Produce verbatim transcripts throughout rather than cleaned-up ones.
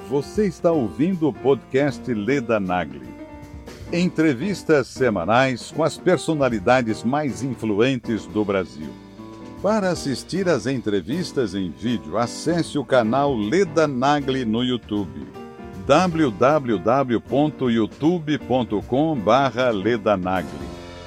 Você está ouvindo o podcast Leda Nagli. Entrevistas semanais com as personalidades mais influentes do Brasil. Para assistir às entrevistas em vídeo, acesse o canal Leda Nagli no YouTube. w w w ponto youtube ponto com barra Leda Nagli.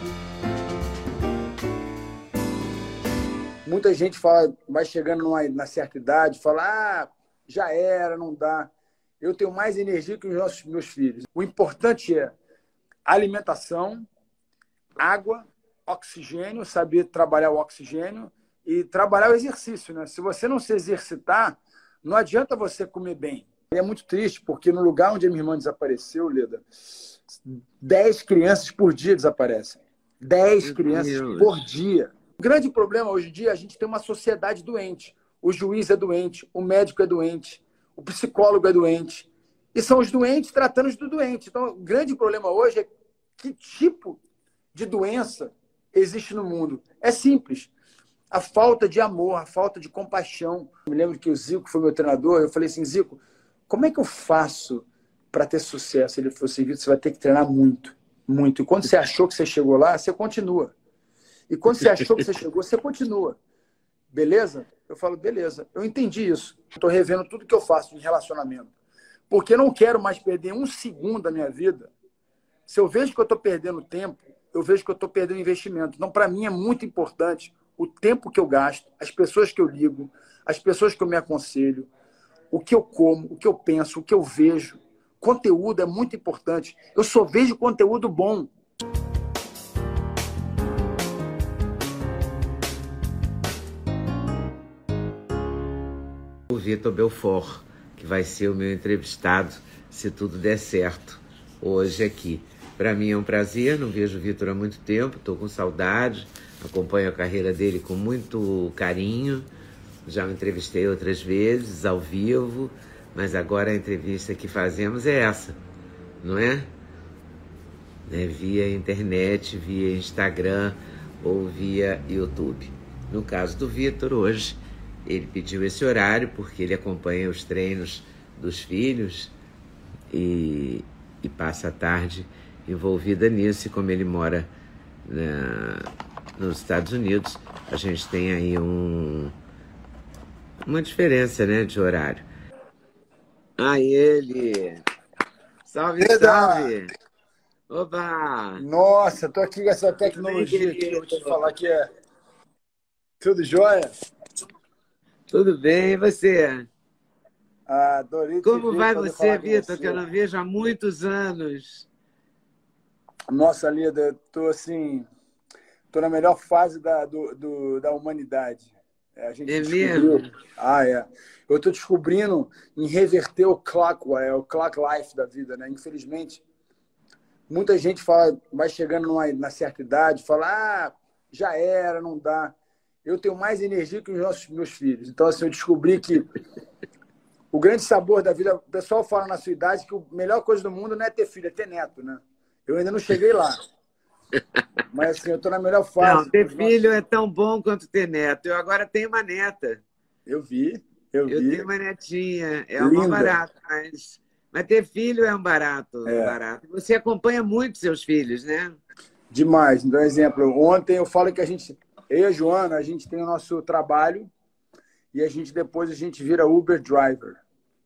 Muita gente fala, vai chegando numa, na certa idade, fala, ah, já era, não dá. Eu tenho mais energia que os nossos, meus filhos. O importante é alimentação, água, oxigênio, saber trabalhar o oxigênio e trabalhar o exercício, né? Se você não se exercitar, não adianta você comer bem. É muito triste, porque no lugar onde a minha irmã desapareceu, Leda, dez crianças por dia desaparecem. dez crianças por dia. O grande problema hoje em dia, a gente tem uma sociedade doente. O juiz é doente, o médico é doente, o psicólogo é doente. E são os doentes tratando os do doente. Então, o grande problema hoje é que tipo de doença existe no mundo. É simples. A falta de amor, a falta de compaixão. Eu me lembro que o Zico foi meu treinador. Eu falei assim, Zico, como é que eu faço para ter sucesso? Ele falou assim, Vitor, você vai ter que treinar muito, muito. E quando você achou que você chegou lá, você continua. E quando você achou que você chegou, você continua. Beleza? Eu falo, beleza. Eu entendi isso. Estou revendo tudo que eu faço em relacionamento. Porque eu não quero mais perder um segundo da minha vida. Se eu vejo que eu estou perdendo tempo, eu vejo que eu estou perdendo investimento. Então, para mim, é muito importante o tempo que eu gasto, as pessoas que eu ligo, as pessoas que eu me aconselho, o que eu como, o que eu penso, o que eu vejo. Conteúdo é muito importante. Eu só vejo conteúdo bom. O Vitor Belfort, que vai ser o meu entrevistado, se tudo der certo, hoje aqui. Para mim é um prazer, não vejo o Vitor há muito tempo, estou com saudade, acompanho a carreira dele com muito carinho, já o entrevistei outras vezes, ao vivo, mas agora a entrevista que fazemos é essa, não é? É via internet, via Instagram ou via YouTube. No caso do Vitor, hoje, ele pediu esse horário porque ele acompanha os treinos dos filhos e, e passa a tarde envolvida nisso. E como ele mora na, nos Estados Unidos, a gente tem aí um, uma diferença, né, de horário. Ah, ele! Salve, Leda! salve! Opa! Nossa, tô aqui com essa tecnologia aqui, eu vou te falar que é tudo jóia? Tudo bem, e você? Ah, adorei te Como ver, vai poder você, falar com Vitor, você. que eu não vejo há muitos anos? Nossa, Leda, eu tô assim, tô na melhor fase da, do, do- da humanidade. É, a gente É descobriu. mesmo? Ah, é. Eu tô descobrindo em reverter o clock, é, o clock life da vida, né? Infelizmente, muita gente fala, vai chegando numa, na certa idade, fala, ah, já era, não dá. Eu tenho mais energia que os nossos, meus filhos. Então, assim, eu descobri que o grande sabor da vida... O pessoal fala na sua idade que a melhor coisa do mundo não é ter filho, é ter neto, né? Eu ainda não cheguei lá. Mas, assim, eu estou na melhor Não, fase. ter Os filho nossos- é tão bom quanto ter neto. Eu agora tenho uma neta. Eu vi, eu Eu vi. tenho uma netinha. É um Linda. barato, mas... mas ter filho é um barato, um É, barato. Você acompanha muito seus filhos, né? demais. Então, exemplo, ontem eu falo que a gente... Eu e a Joana, a gente tem o nosso trabalho e a gente depois a gente vira Uber driver.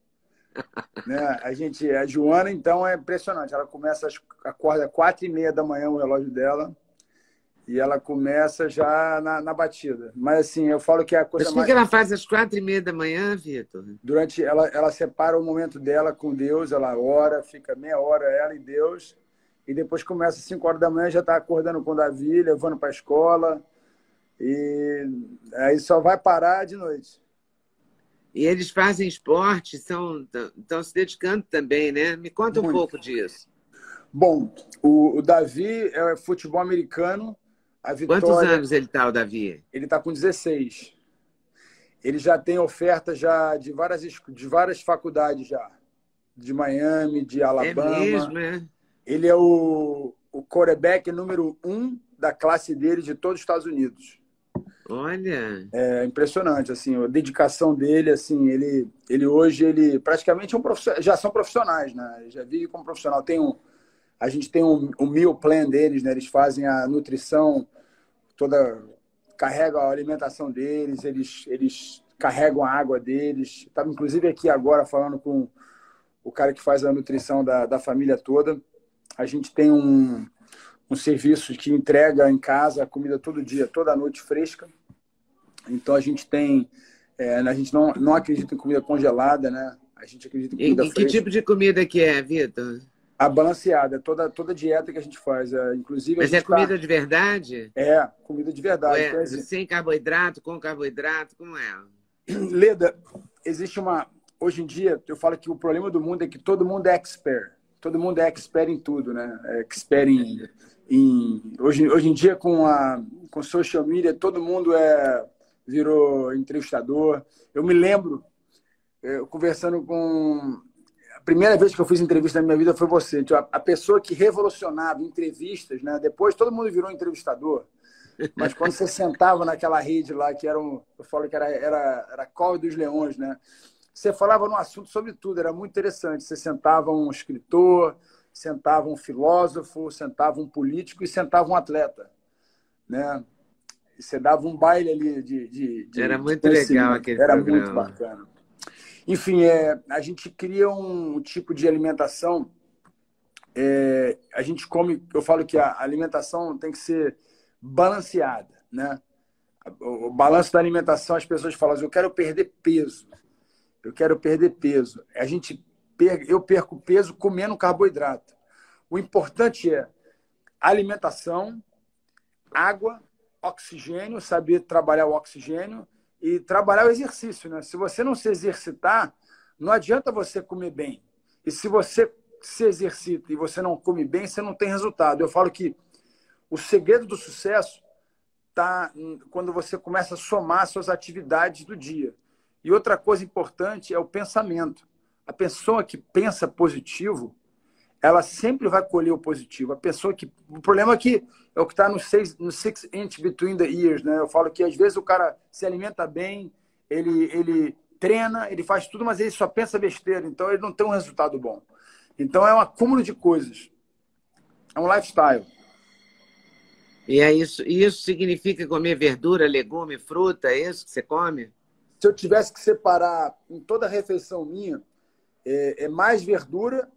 Né? A gente, a Joana, então, é impressionante. Ela começa, às- acorda às quatro e meia da manhã, o relógio dela, e ela começa já na, na batida. Mas, assim, eu falo que é a Mas coisa o que mais... que ela faz às quatro e meia da manhã, Vitor? Durante, ela, ela separa o momento dela com Deus, ela ora, fica meia hora ela e Deus, e depois começa às cinco horas da manhã, já está acordando com o Davi, levando para a escola, e aí só vai parar de noite. E eles fazem esporte, são, estão se dedicando também, né? Me conta um Muito. pouco disso. Bom, o, o Davi é futebol americano, a Quantos Vitória, anos ele está, o Davi? ele está com dezesseis. Ele já tem oferta já de várias, es- de várias faculdades já, de Miami, de É Alabama. mesmo, é? Ele é o, o quarterback número um da classe dele de todos os Estados Unidos. Olha. É impressionante, assim, a dedicação dele, assim, ele, ele hoje, ele praticamente é um profissional, já são profissionais, né? Já vive como profissional. Tem um, a gente tem um, um meal plan deles, né? Eles fazem a nutrição toda, carregam a alimentação deles, eles, eles carregam a água deles. Estava, inclusive, aqui agora falando com o cara que faz a nutrição da, da família toda. A gente tem um, um serviço que entrega em casa a comida todo dia, toda noite fresca. Então a gente tem, é, a gente não, não acredita em comida congelada, né? A gente acredita em comida E, e fresca. que tipo de comida que é, Vitor? A balanceada, toda, toda dieta que a gente faz. É, inclusive, Mas a é gente comida tá... de verdade? É, comida de verdade. Ou é Então, assim, sem carboidrato, com carboidrato? Como é? Leda, existe uma... Hoje em dia, eu falo que o problema do mundo é que todo mundo é expert. Todo mundo é expert em tudo, né? É expert em... em... Hoje, hoje em dia, com a com social media, todo mundo é... virou entrevistador. Eu me lembro, eu, conversando com... A primeira vez que eu fiz entrevista na minha vida foi você. A pessoa que revolucionava entrevistas, né? Depois todo mundo virou entrevistador. Mas quando você sentava naquela rede lá, que era um... Eu falo que era, era, era Cova dos Leões, né? Você falava num assunto sobre tudo, era muito interessante. Você sentava um escritor, sentava um filósofo, sentava um político e sentava um atleta, né? E você dava um baile ali de, de, de Era muito legal aquele Era programa. muito bacana. Enfim, é, a gente cria um tipo de alimentação. É, a gente come, eu falo que a alimentação tem que ser balanceada, né? O, o balanço da alimentação, as pessoas falam assim, eu quero perder peso. Eu quero perder peso. A gente per, eu perco peso comendo carboidrato. O importante é alimentação, água, oxigênio, saber trabalhar o oxigênio e trabalhar o exercício, né? Se você não se exercitar, não adianta você comer bem. E se você se exercita e você não come bem, você não tem resultado. Eu falo que o segredo do sucesso está quando você começa a somar suas atividades do dia. E outra coisa importante é o pensamento. A pessoa que pensa positivo, ela sempre vai colher o positivo. A pessoa que... O problema é que é o que está no, seis, no six inch between the ears, né? Eu falo que às vezes o cara se alimenta bem, ele, ele treina, ele faz tudo, mas ele só pensa besteira, então ele não tem um resultado bom. Então é um acúmulo de coisas. É um lifestyle. E é isso, isso significa comer verdura, legume, fruta, é isso que você come? Se eu tivesse que separar em toda a refeição minha, é, é mais verdura,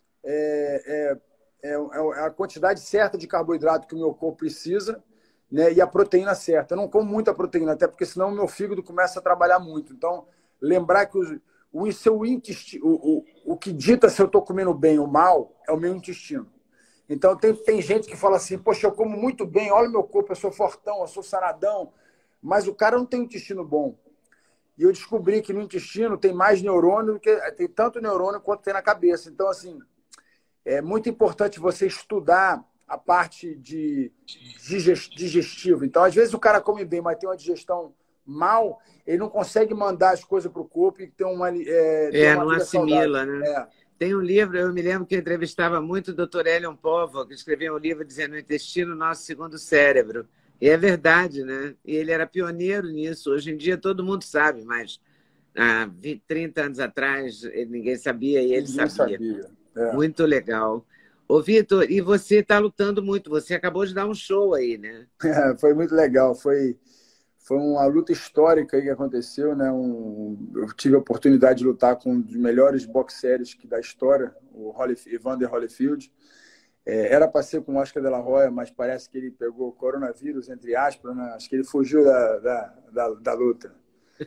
é, é, é a quantidade certa de carboidrato que o meu corpo precisa, né, e a proteína certa. Eu não como muita proteína, até porque senão o meu fígado começa a trabalhar muito. Então, lembrar que os, o, seu intestino, o, o, o que dita se eu estou comendo bem ou mal é o meu intestino. Então, tem, tem gente que fala assim, poxa, eu como muito bem, olha o meu corpo, eu sou fortão, eu sou saradão, mas o cara não tem um intestino bom. E eu descobri que no intestino tem mais neurônio, que tem tanto neurônio quanto tem na cabeça. Então, assim, é muito importante você estudar a parte de digestiva. Então, às vezes o cara come bem, mas tem uma digestão mal, ele não consegue mandar as coisas para o corpo e ter uma é, ter É, uma não vida assimila, saudável. né? É. Tem um livro, eu me lembro que eu entrevistava muito o doutor Elion Povo, que escreveu um livro dizendo o intestino, nosso segundo cérebro. E é verdade, né? E ele era pioneiro nisso. Hoje em dia todo mundo sabe, mas há vinte, trinta anos atrás ninguém sabia e ele Ninguém sabia. sabia. É. Muito legal. Ô, Vitor, e você está lutando muito. Você acabou de dar um show aí, né? É, foi muito legal. Foi, foi uma luta histórica aí que aconteceu, né? Um, eu tive a oportunidade de lutar com um dos melhores boxers da história, o Holy, Evander Holyfield. É, era para ser com o Oscar de la Hoya, mas parece que ele pegou o coronavírus, entre aspas, né? Acho que ele fugiu da, da, da, da luta.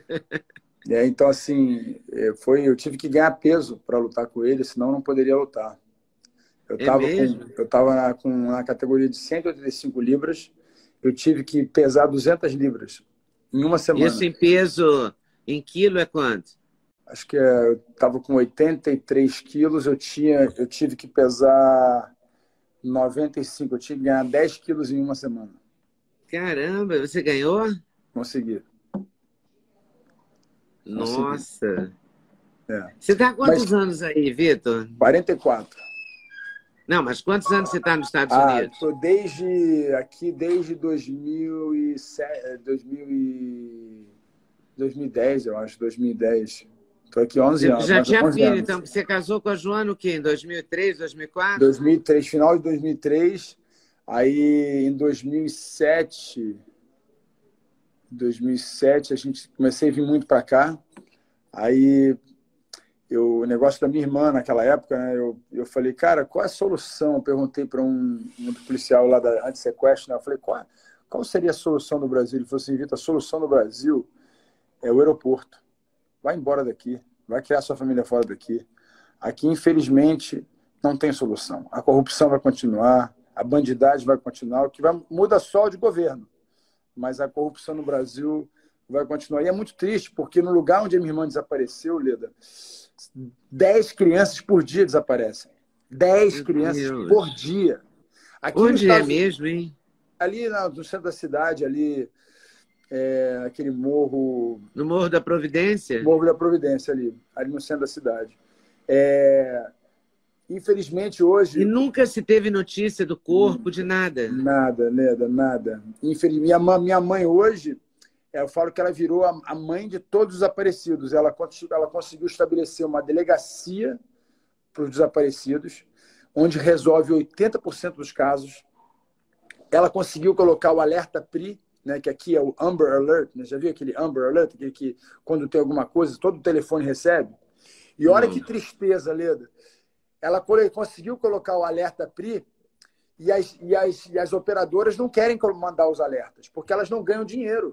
É, então, assim, foi, eu tive que ganhar peso para lutar com ele, senão eu não poderia lutar. Eu estava É mesmo? com, eu tava na, com, na categoria de cento e oitenta e cinco libras, eu tive que pesar duzentas libras em uma semana. Isso em peso, em quilo é quanto? Acho que é, eu estava com oitenta e três quilos, eu, tinha, eu tive que pesar noventa e cinco, eu tinha que ganhar dez quilos em uma semana. Caramba, você ganhou? Consegui. Nossa. É. Você está há quantos Mas, anos aí, Vitor? quarenta e quatro. Não, mas quantos anos você está nos Estados Ah, Unidos? estou desde aqui desde dois mil e sete, dois mil e dois mil e dez, eu acho, dois mil e dez. Estou aqui onze Você anos. já tinha onze filho, anos. então você casou com a Joana o quê? Em dois mil e três, dois mil e quatro? dois mil e três, final de dois mil e três. Aí em dois mil e sete, dois mil e sete a gente comecei a vir muito para cá. Aí eu, o negócio da minha irmã naquela época, né, eu, eu falei, cara, qual é a solução? Eu perguntei para um, um policial lá da anti-sequestro, né? Eu falei, qual, qual seria a solução do Brasil? Ele falou assim, Vitor, a solução do Brasil é o aeroporto. Vai embora daqui, vai criar sua família fora daqui. Aqui, infelizmente, não tem solução. A corrupção vai continuar, a bandidagem vai continuar, o que vai, muda só de governo. Mas a corrupção no Brasil vai continuar. E é muito triste, porque no lugar onde a minha irmã desapareceu, Leda, dez crianças por dia desaparecem. Dez Meu crianças Deus. por dia. Aqui Onde nos é Estados- mesmo, hein? Ali no centro da cidade, ali, é, aquele morro... No Morro da Providência? Morro da Providência, ali, ali no centro da cidade. É, infelizmente, hoje... E nunca se teve notícia do corpo, de nada. Nada, Leda, nada. Infelizmente, minha, ma- minha mãe hoje, eu falo que ela virou a, a mãe de todos os desaparecidos. Ela, cons- ela conseguiu estabelecer uma delegacia para os desaparecidos, onde resolve oitenta por cento dos casos. Ela conseguiu colocar o alerta P R I, né, que aqui é o Amber Alert, né? Já viu aquele Amber Alert, aquele que quando tem alguma coisa, todo o telefone recebe? E olha Não. que tristeza, Leda. Ela colo- conseguiu colocar o alerta P R I e as, e, as, e as operadoras não querem mandar os alertas, porque elas não ganham dinheiro.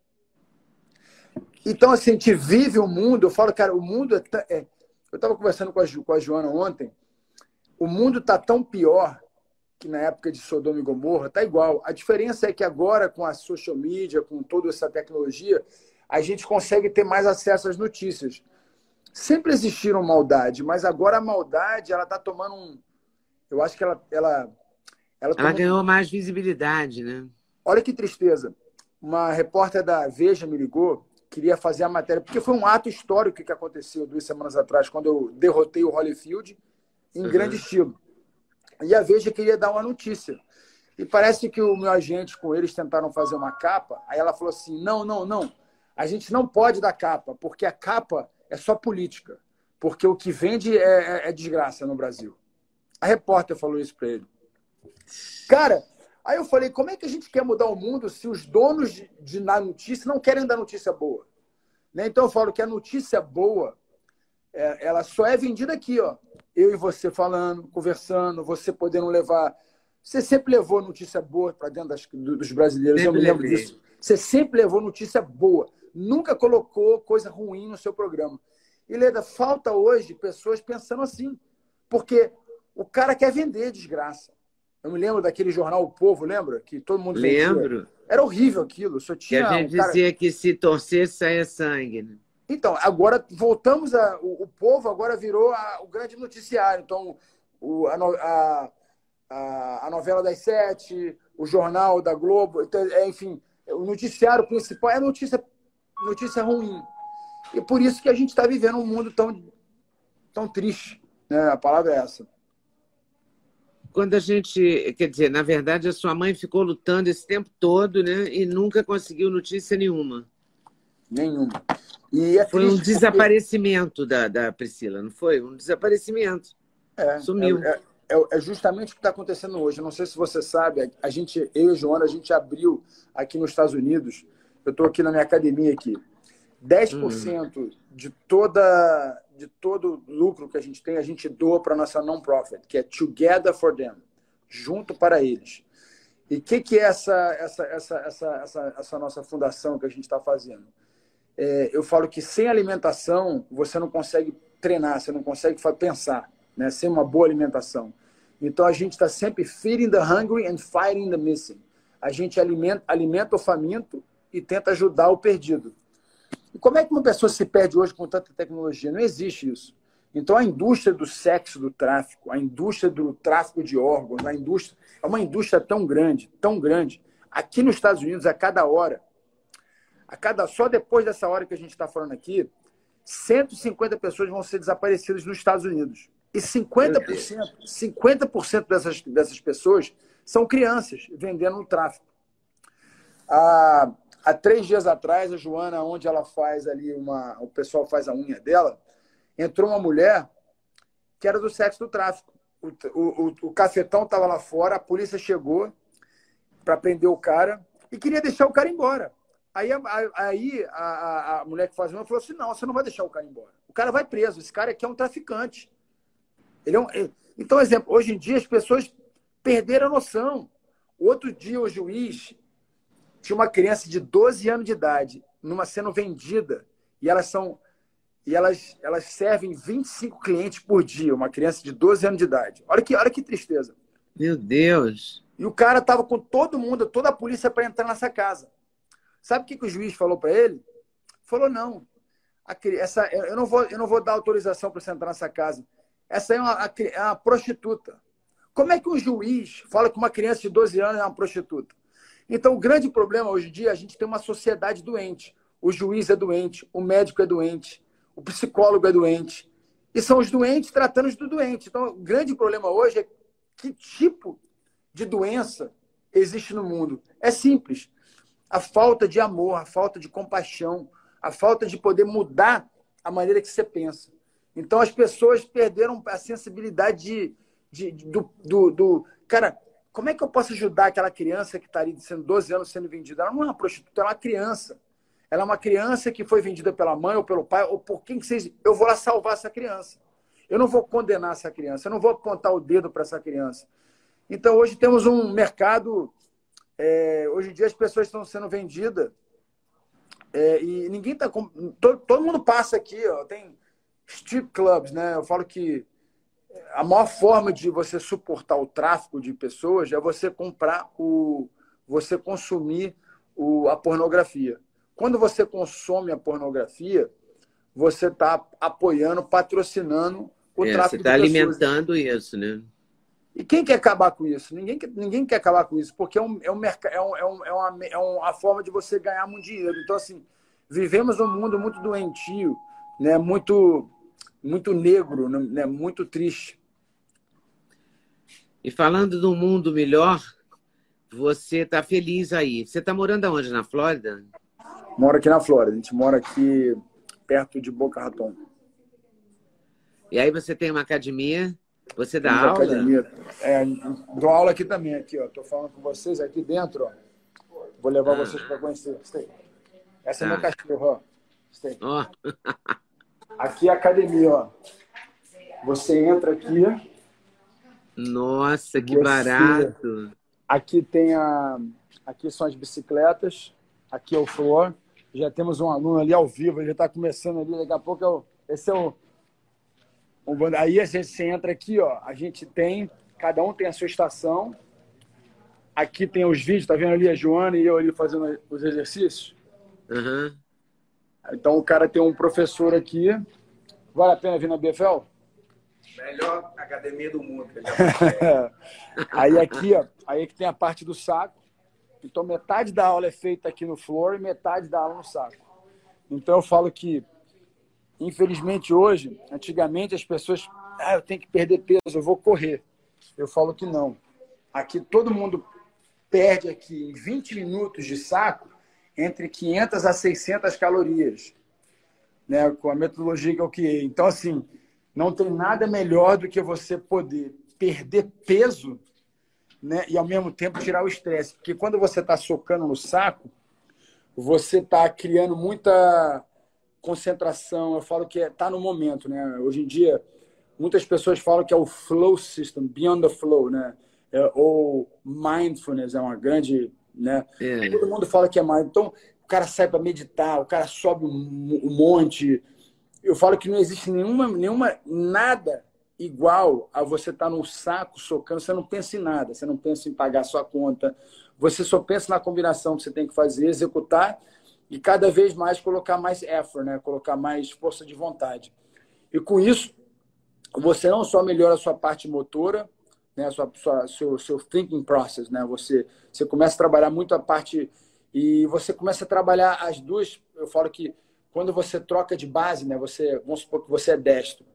Então, assim, a gente vive um mundo, eu falo, cara, o mundo é... tã- é- eu estava conversando com a, Ju- com a Joana ontem, o mundo está tão pior que na época de Sodoma e Gomorra, está igual. A diferença é que agora, com a social media, com toda essa tecnologia, a gente consegue ter mais acesso às notícias. Sempre existiram maldade, mas agora a maldade ela está tomando um... Eu acho que ela... Ela, ela, Ela tomou- ganhou mais visibilidade, né? Olha que tristeza. Uma repórter da Veja me ligou, queria fazer a matéria, porque foi um ato histórico que aconteceu duas semanas atrás, quando eu derrotei o Holyfield em Uhum. grande estilo. E a Veja queria dar uma notícia. E parece que o meu agente com eles tentaram fazer uma capa, aí ela falou assim, não, não, não, a gente não pode dar capa, porque a capa é só política, porque o que vende é, é, é desgraça no Brasil. A repórter falou isso para ele. Cara, aí eu falei, como é que a gente quer mudar o mundo se os donos de, de dar notícia não querem dar notícia boa? Né? Então eu falo que a notícia boa, é, ela só é vendida aqui, ó. Eu e você falando, conversando, você podendo levar... Você sempre levou notícia boa para dentro das, dos brasileiros, Sempre eu me lembro levei. disso. Você sempre levou notícia boa. Nunca colocou coisa ruim no seu programa. E, Leda, falta hoje pessoas pensando assim. Porque o cara quer vender desgraça. Eu me lembro daquele jornal O Povo, lembra? Que todo mundo vendia. Lembro. Era horrível aquilo. Só Que tinha a gente um cara... dizia que se torcesse, saia sangue. Né? Então, agora voltamos a... O, o Povo agora virou a, o grande noticiário. Então, o, a, no- a, a, a novela das sete, o jornal da Globo, então, é, enfim, o noticiário principal é notícia, notícia ruim. E por isso que a gente está vivendo um mundo tão, tão triste. Né? A palavra é essa. Quando a gente... Quer dizer, na verdade, a sua mãe ficou lutando esse tempo todo, né? E nunca conseguiu notícia nenhuma. Nenhuma. E é Foi um triste porque- desaparecimento da, da Priscila, não foi? Um desaparecimento. É, Sumiu. É, é, é justamente o que está acontecendo hoje. Eu não sei se você sabe, a gente, eu e a Joana, a gente abriu aqui nos Estados Unidos, eu estou aqui na minha academia aqui, dez por cento Hum. de, toda, de todo lucro que a gente tem, a gente doa para a nossa non-profit, que é Together for Them, junto para eles. E o que, que é essa, essa, essa, essa, essa, essa nossa fundação que a gente está fazendo? É, eu falo que sem alimentação você não consegue treinar, você não consegue fa- pensar, né? Sem uma boa alimentação. Então a gente está sempre feeding the hungry and fighting the missing. A gente alimenta, alimenta o faminto e tenta ajudar o perdido. E como é que uma pessoa se perde hoje com tanta tecnologia? Não existe isso. Então a indústria do sexo, do tráfico, a indústria do tráfico de órgãos, a indústria é uma indústria tão grande, tão grande. Aqui nos Estados Unidos, a cada hora, a cada, só depois dessa hora que a gente está falando aqui, cento e cinquenta pessoas vão ser desaparecidas nos Estados Unidos. E cinquenta por cento, cinquenta por cento dessas, dessas pessoas são crianças vendendo no tráfico. Há, há três dias atrás, a Joana, onde ela faz ali uma... O pessoal faz a unha dela, entrou uma mulher que era do sexo do tráfico. O, o, o cafetão estava lá fora, a polícia chegou para prender o cara e queria deixar o cara embora. Aí, a, aí a, a mulher que faz uma falou assim, não, você não vai deixar o cara embora. O cara vai preso, esse cara aqui é um traficante. Ele é um... Então, exemplo, hoje em dia as pessoas perderam a noção. Outro dia o juiz tinha uma criança de doze anos de idade numa sendo vendida e elas são e elas, elas servem vinte e cinco clientes por dia, uma criança de doze anos de idade. Olha que, olha que tristeza. Meu Deus! E o cara estava com todo mundo, toda a polícia para entrar nessa casa. Sabe o que, que o juiz falou para ele? Falou, não, a, essa, eu, não vou, eu não vou dar autorização para você entrar nessa casa. Essa é uma, é uma prostituta. Como é que um juiz fala que uma criança de doze anos é uma prostituta? Então, o grande problema hoje em dia, a gente tem uma sociedade doente. O juiz é doente, o médico é doente, o psicólogo é doente. E são os doentes tratando do doente. Então, o grande problema hoje é que tipo de doença existe no mundo. É simples. A falta de amor, a falta de compaixão, a falta de poder mudar a maneira que você pensa. Então, as pessoas perderam a sensibilidade de, de, de, do, do, do... Cara, como é que eu posso ajudar aquela criança que está ali sendo doze anos sendo vendida? Ela não é uma prostituta, ela é uma criança. Ela é uma criança que foi vendida pela mãe ou pelo pai, ou por quem que seja. Eu vou lá salvar essa criança. Eu não vou condenar essa criança, eu não vou apontar o dedo para essa criança. Então, hoje temos um mercado... É, hoje em dia as pessoas estão sendo vendidas é, e ninguém está... Todo, todo mundo passa aqui, ó, tem strip clubs, né? Eu falo que a maior forma de você suportar o tráfico de pessoas é você comprar o... você consumir o, a pornografia. Quando você consome a pornografia, você está apoiando, patrocinando o é, tráfico de pessoas. Você está alimentando né? isso, né? E quem quer acabar com isso? Ninguém quer, ninguém quer acabar com isso, porque é, um, é, um, é, um, é, um, é, uma, é uma forma de você ganhar muito dinheiro. Então, assim, vivemos num mundo muito doentio, né? muito, muito negro, né? Muito triste. E falando do mundo melhor, você está feliz aí. Você está morando aonde? Na Flórida? Moro aqui na Flórida. A gente mora aqui perto de Boca Raton. E aí você tem uma academia? Você dá Tem aula? Academia. É, dou aula aqui também. Aqui, ó. Tô falando com vocês aqui dentro. Ó. Vou levar ah. vocês para conhecer. Essa tá. é meu cachorro. Ó. Oh. Aqui é a academia. Ó. Você entra aqui. Nossa, que você... barato. Aqui tem a... Aqui são as bicicletas. Aqui é o floor. Já temos um aluno ali ao vivo. Ele já está começando ali. Daqui a pouco é o... esse é o... Aí a gente entra aqui, ó. A gente tem, cada um tem a sua estação. Aqui tem os vídeos, tá vendo ali a Joana e eu ali fazendo os exercícios? Uhum. Então o cara tem um professor aqui. Vale a pena vir na B F L? Melhor academia do mundo. Que aí aqui, ó, aí que tem a parte do saco. Então metade da aula é feita aqui no floor e metade da aula no saco. Então eu falo que infelizmente, hoje, antigamente, as pessoas... Ah, eu tenho que perder peso, eu vou correr. Eu falo que não. Aqui, todo mundo perde aqui, em vinte minutos de saco, entre quinhentas a seiscentas calorias. Né? Com a metodologia que eu criei. Então, assim, não tem nada melhor do que você poder perder peso, né? E, ao mesmo tempo, tirar o estresse. Porque quando você está socando no saco, você está criando muita... concentração, eu falo que está é, no momento, né? Hoje em dia, muitas pessoas falam que é o flow system, beyond the flow, né? É, ou mindfulness é uma grande, né? É. Todo mundo fala que é mindfulness. Então, o cara sai para meditar, o cara sobe um, um monte. Eu falo que não existe nenhuma, nenhuma, nada igual a você estar tá no saco socando. Você não pensa em nada, você não pensa em pagar sua conta. Você só pensa na combinação que você tem que fazer, executar. E cada vez mais colocar mais effort, né? Colocar mais força de vontade. E com isso, você não só melhora a sua parte motora, né? a sua, sua, seu, seu thinking process, né? Você, você começa a trabalhar muito a parte... E você começa a trabalhar as duas... Eu falo que quando você troca de base, né? Você, vamos supor que você é destro.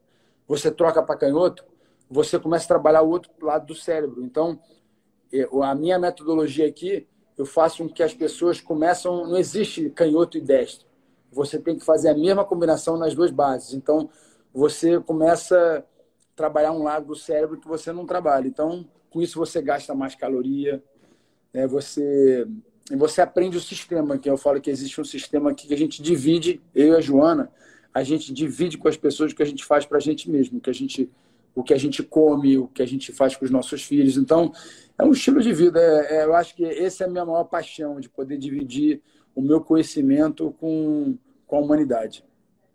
você troca para canhoto, você começa a trabalhar o outro lado do cérebro. Então, a minha metodologia aqui, eu faço com que as pessoas começam... Não existe canhoto e destro. Você tem que fazer a mesma combinação nas duas bases. Então, você começa a trabalhar um lado do cérebro que você não trabalha. Então, com isso, você gasta mais caloria, né? Você, você aprende o sistema, que eu falo que existe um sistema aqui que a gente divide, eu e a Joana, a gente divide com as pessoas o que a gente faz para a gente mesmo, o que a gente, o que a gente come, o que a gente faz com os nossos filhos. Então, é um estilo de vida. É, é, eu acho que essa é a minha maior paixão, de poder dividir o meu conhecimento com, com a humanidade.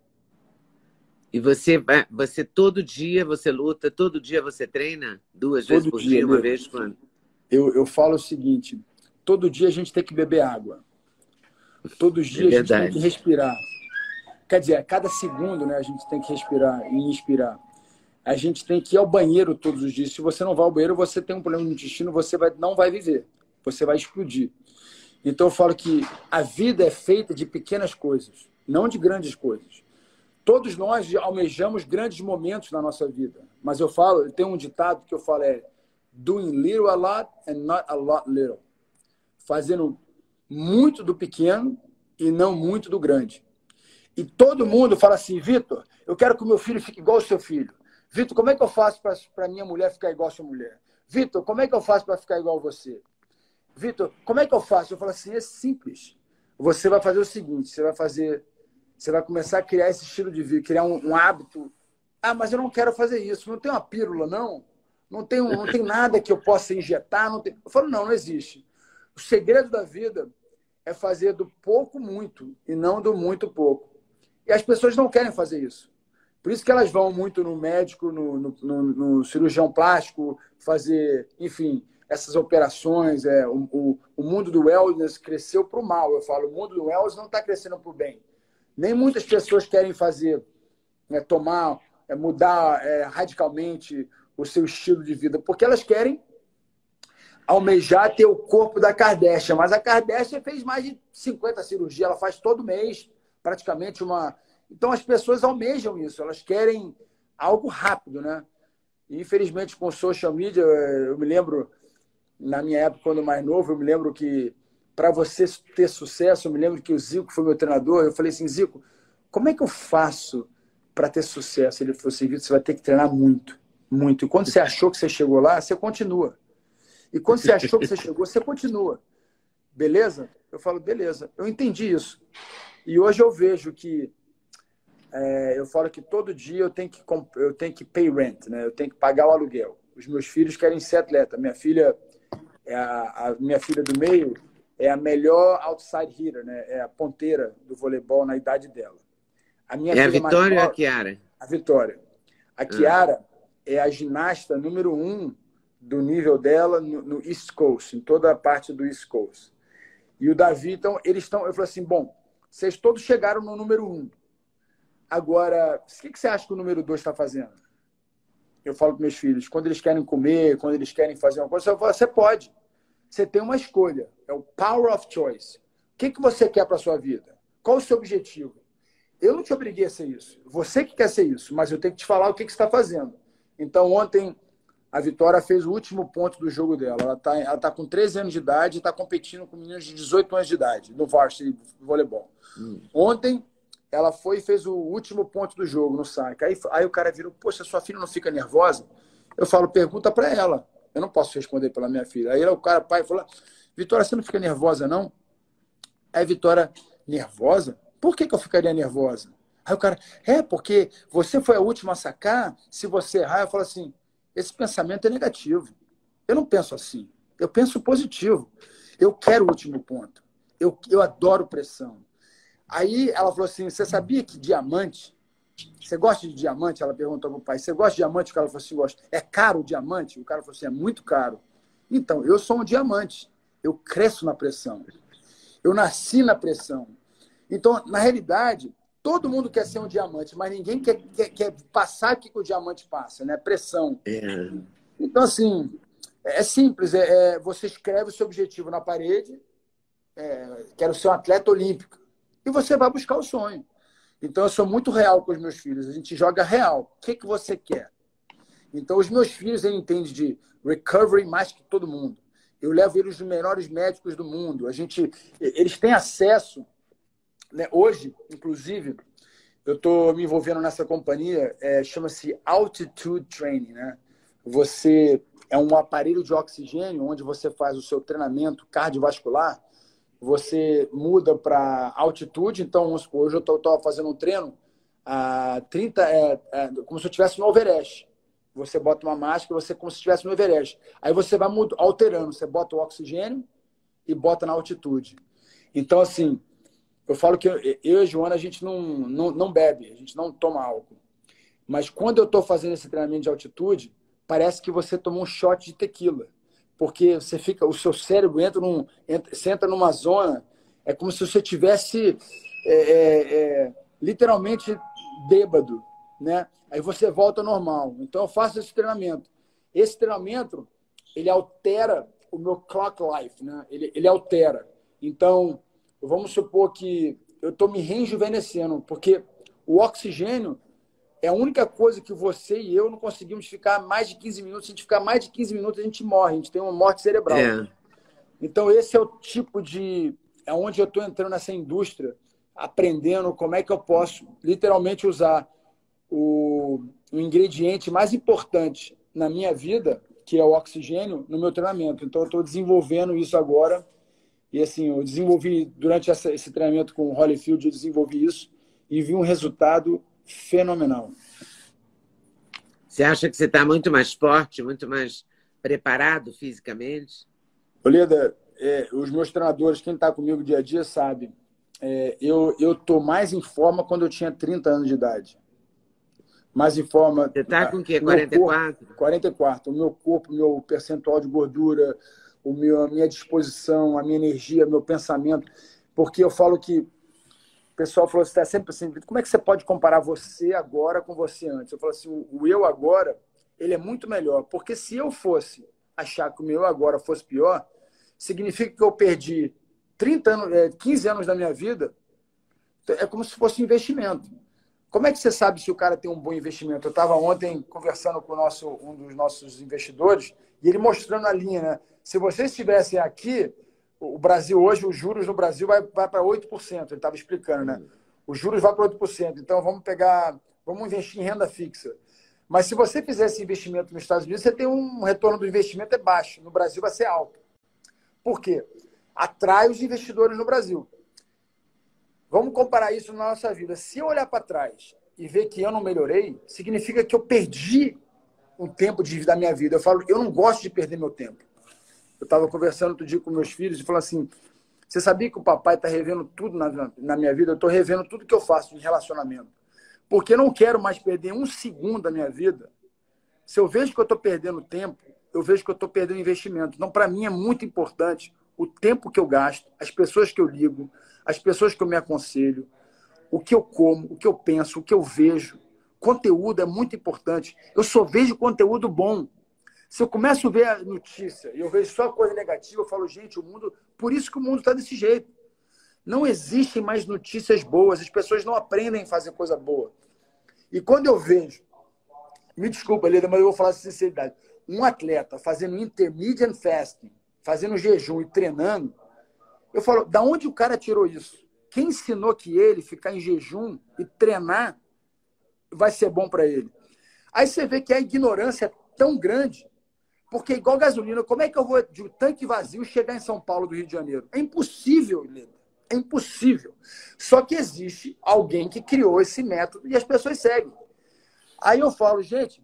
E você, você todo dia você luta, todo dia você treina? Duas Todo vezes por dia, dia, uma meu. vez quando? Eu, eu falo o seguinte, todo dia a gente tem que beber água. Todos os dias É a gente tem verdade. que respirar. Quer dizer, a cada segundo, né, a gente tem que respirar e inspirar. A gente tem que ir ao banheiro todos os dias. Se você não vai ao banheiro, você tem um problema no intestino, você vai, não vai viver. Você vai explodir. Então eu falo que a vida é feita de pequenas coisas, não de grandes coisas. Todos nós almejamos grandes momentos na nossa vida. Mas eu falo, tem um ditado que eu falo, é doing little a lot and not a lot little. Fazendo muito do pequeno e não muito do grande. E todo mundo fala assim, Vitor, eu quero que o meu filho fique igual ao seu filho. Vitor, como é que eu faço para minha mulher ficar igual a sua mulher? Vitor, como é que eu faço para ficar igual a você? Vitor, como é que eu faço? Eu falo assim, é simples. Você vai fazer o seguinte, você vai fazer, você vai começar a criar esse estilo de vida, criar um, um hábito. Ah, mas eu não quero fazer isso. Não tem uma pílula, não? Não tem, um, não tem nada que eu possa injetar? Não tem... Eu falo, não, não existe. O segredo da vida é fazer do pouco muito e não do muito pouco. E as pessoas não querem fazer isso. Por isso que elas vão muito no médico, no, no, no, no cirurgião plástico, fazer, enfim, essas operações. É, o, o, o mundo do wellness cresceu para o mal. Eu falo, o mundo do wellness não está crescendo para o bem. Nem muitas pessoas querem fazer, né, tomar, é, mudar é, radicalmente o seu estilo de vida, porque elas querem almejar ter o corpo da Kardashian. Mas a Kardashian fez mais de cinquenta cirurgias, ela faz todo mês, praticamente uma... Então, as pessoas almejam isso, elas querem algo rápido, né? E, infelizmente, com social media, eu me lembro, na minha época, quando mais novo, eu me lembro que, para você ter sucesso, eu me lembro que o Zico foi meu treinador, eu falei assim, Zico, como é que eu faço para ter sucesso? Ele falou assim, Vitor, você vai ter que treinar muito, muito. E quando você achou que você chegou lá, você continua. E quando você achou que você chegou, você continua. Beleza? Eu falo, beleza. Eu entendi isso. E hoje eu vejo que É, eu falo que todo dia eu tenho que, eu tenho que pay rent, né? Eu tenho que pagar o aluguel. Os meus filhos querem ser atleta. Minha filha, é a, a minha filha do meio é a melhor outside hitter, né? É a ponteira do voleibol na idade dela. A minha É a filha Vitória mais ou a Chiara? A Vitória. A Chiara ah. é a ginasta número um do nível dela no, no East Coast, em toda a parte do East Coast. E o Davi, então, eles estão... Eu falei assim, bom, vocês todos chegaram no número um. Agora, o que você acha que o número dois está fazendo? Eu falo para meus filhos, quando eles querem comer, quando eles querem fazer uma coisa, eu falo, você pode. Você tem uma escolha. É o power of choice. O que que você quer para a sua vida? Qual o seu objetivo? Eu não te obriguei a ser isso. Você que quer ser isso, mas eu tenho que te falar o que que você está fazendo. Então, ontem, a Vitória fez o último ponto do jogo dela. Ela está ela tá com treze anos de idade e está competindo com meninos de dezoito anos de idade, no varsity voleibol. Hum. Ontem, ela foi e fez o último ponto do jogo no saque. Aí, aí o cara virou, poxa, sua filha não fica nervosa? Eu falo, pergunta para ela. Eu não posso responder pela minha filha. Aí o cara, pai, falou, Vitória, você não fica nervosa, não? Aí Vitória, nervosa? Por que que eu ficaria nervosa? Aí o cara, é, porque você foi a última a sacar, se você errar, eu falo assim, esse pensamento é negativo. Eu não penso assim. Eu penso positivo. Eu quero o último ponto. Eu, eu adoro pressão. Aí ela falou assim, você sabia que diamante, você gosta de diamante? Ela perguntou para o pai, você gosta de diamante? O cara falou assim, gosto. É caro o diamante? O cara falou assim, é muito caro. Então, eu sou um diamante. Eu cresço na pressão. Eu nasci na pressão. Então, na realidade, todo mundo quer ser um diamante, mas ninguém quer, quer, quer passar o que o diamante passa, né? Pressão. É. Então, assim, é simples. É, é, você escreve o seu objetivo na parede, é, quero ser um atleta olímpico. E você vai buscar o sonho. Então, eu sou muito real com os meus filhos. A gente joga real. O que, que você quer? Então, os meus filhos, eles entendem de recovery mais que todo mundo. Eu levo eles nos melhores médicos do mundo. A gente, eles têm acesso, né? Hoje, inclusive, eu estou me envolvendo nessa companhia, é, chama-se Altitude Training, né? Você é um aparelho de oxigênio onde você faz o seu treinamento cardiovascular. Você muda para altitude. Então, vamos supor, hoje eu estou fazendo um treino a trinta, é, é, como se eu estivesse no Everest. Você bota uma máscara, você como se estivesse no Everest. Aí você vai alterando. Você bota o oxigênio e bota na altitude. Então, assim, eu falo que eu, eu e a Joana, a gente não, não, não bebe, a gente não toma álcool. Mas quando eu estou fazendo esse treinamento de altitude, parece que você tomou um shot de tequila. Porque você fica, o seu cérebro entra, num, entra, você entra numa zona, é como se você tivesse é, é, é, literalmente bêbado, né? Aí você volta ao normal. Então eu faço esse treinamento. Esse treinamento, ele altera o meu clock life, né? Ele, ele altera. Então, vamos supor que eu estou me rejuvenescendo, porque o oxigênio é a única coisa que você e eu não conseguimos ficar mais de quinze minutos. Se a gente ficar mais de quinze minutos, a gente morre. A gente tem uma morte cerebral. É. Então, esse é o tipo de... É onde eu estou entrando nessa indústria, aprendendo como é que eu posso, literalmente, usar o, o ingrediente mais importante na minha vida, que é o oxigênio, no meu treinamento. Então, eu estou desenvolvendo isso agora. E, assim, eu desenvolvi, durante essa, esse treinamento com o Holyfield, eu desenvolvi isso e vi um resultado fenomenal. Você acha que você está muito mais forte, muito mais preparado fisicamente? Oleda, é, os meus treinadores, quem está comigo dia a dia sabe, é, eu estou mais em forma quando eu tinha trinta anos de idade. Mais em forma... Você está com o quê? quarenta e quatro? Corpo, quarenta e quatro. O meu corpo, o meu percentual de gordura, o meu, a minha disposição, a minha energia, meu pensamento. Porque eu falo que o pessoal falou, você está sempre assim, como é que você pode comparar você agora com você antes? Eu falo assim, o, o eu agora, ele é muito melhor. Porque se eu fosse achar que o meu agora fosse pior, significa que eu perdi trinta anos, é, quinze anos da minha vida. É como se fosse um investimento. Como é que você sabe se o cara tem um bom investimento? Eu estava ontem conversando com o nosso, um dos nossos investidores e ele mostrando a linha, né? Se vocês estivessem aqui, o Brasil hoje, os juros no Brasil vai, vai para oito por cento. Ele estava explicando, né? Os juros vão para oito por cento. Então, vamos pegar, vamos investir em renda fixa. Mas se você fizer esse investimento nos Estados Unidos, você tem um retorno do investimento é baixo. No Brasil vai ser alto. Por quê? Atrai os investidores no Brasil. Vamos comparar isso na nossa vida. Se eu olhar para trás e ver que eu não melhorei, significa que eu perdi um tempo de, da minha vida. Eu falo, eu não gosto de perder meu tempo. Eu estava conversando outro dia com meus filhos e falando assim, você sabia que o papai está revendo tudo na, na minha vida? Eu estou revendo tudo que eu faço em relacionamento. Porque eu não quero mais perder um segundo da minha vida. Se eu vejo que eu estou perdendo tempo, eu vejo que eu estou perdendo investimento. Então, para mim, é muito importante o tempo que eu gasto, as pessoas que eu ligo, as pessoas que eu me aconselho, o que eu como, o que eu penso, o que eu vejo. Conteúdo é muito importante. Eu só vejo conteúdo bom. Se eu começo a ver a notícia e eu vejo só coisa negativa, eu falo, gente, o mundo... Por isso que o mundo está desse jeito. Não existem mais notícias boas. As pessoas não aprendem a fazer coisa boa. E quando eu vejo... Me desculpa, Leda, mas eu vou falar com sinceridade. Um atleta fazendo intermediate fasting, fazendo jejum e treinando, eu falo, da onde o cara tirou isso? Quem ensinou que ele ficar em jejum e treinar vai ser bom para ele? Aí você vê que a ignorância é tão grande, porque igual gasolina, como é que eu vou de um tanque vazio chegar em São Paulo do Rio de Janeiro? É impossível, Leda. É impossível. Só que existe alguém que criou esse método e as pessoas seguem. Aí eu falo, gente,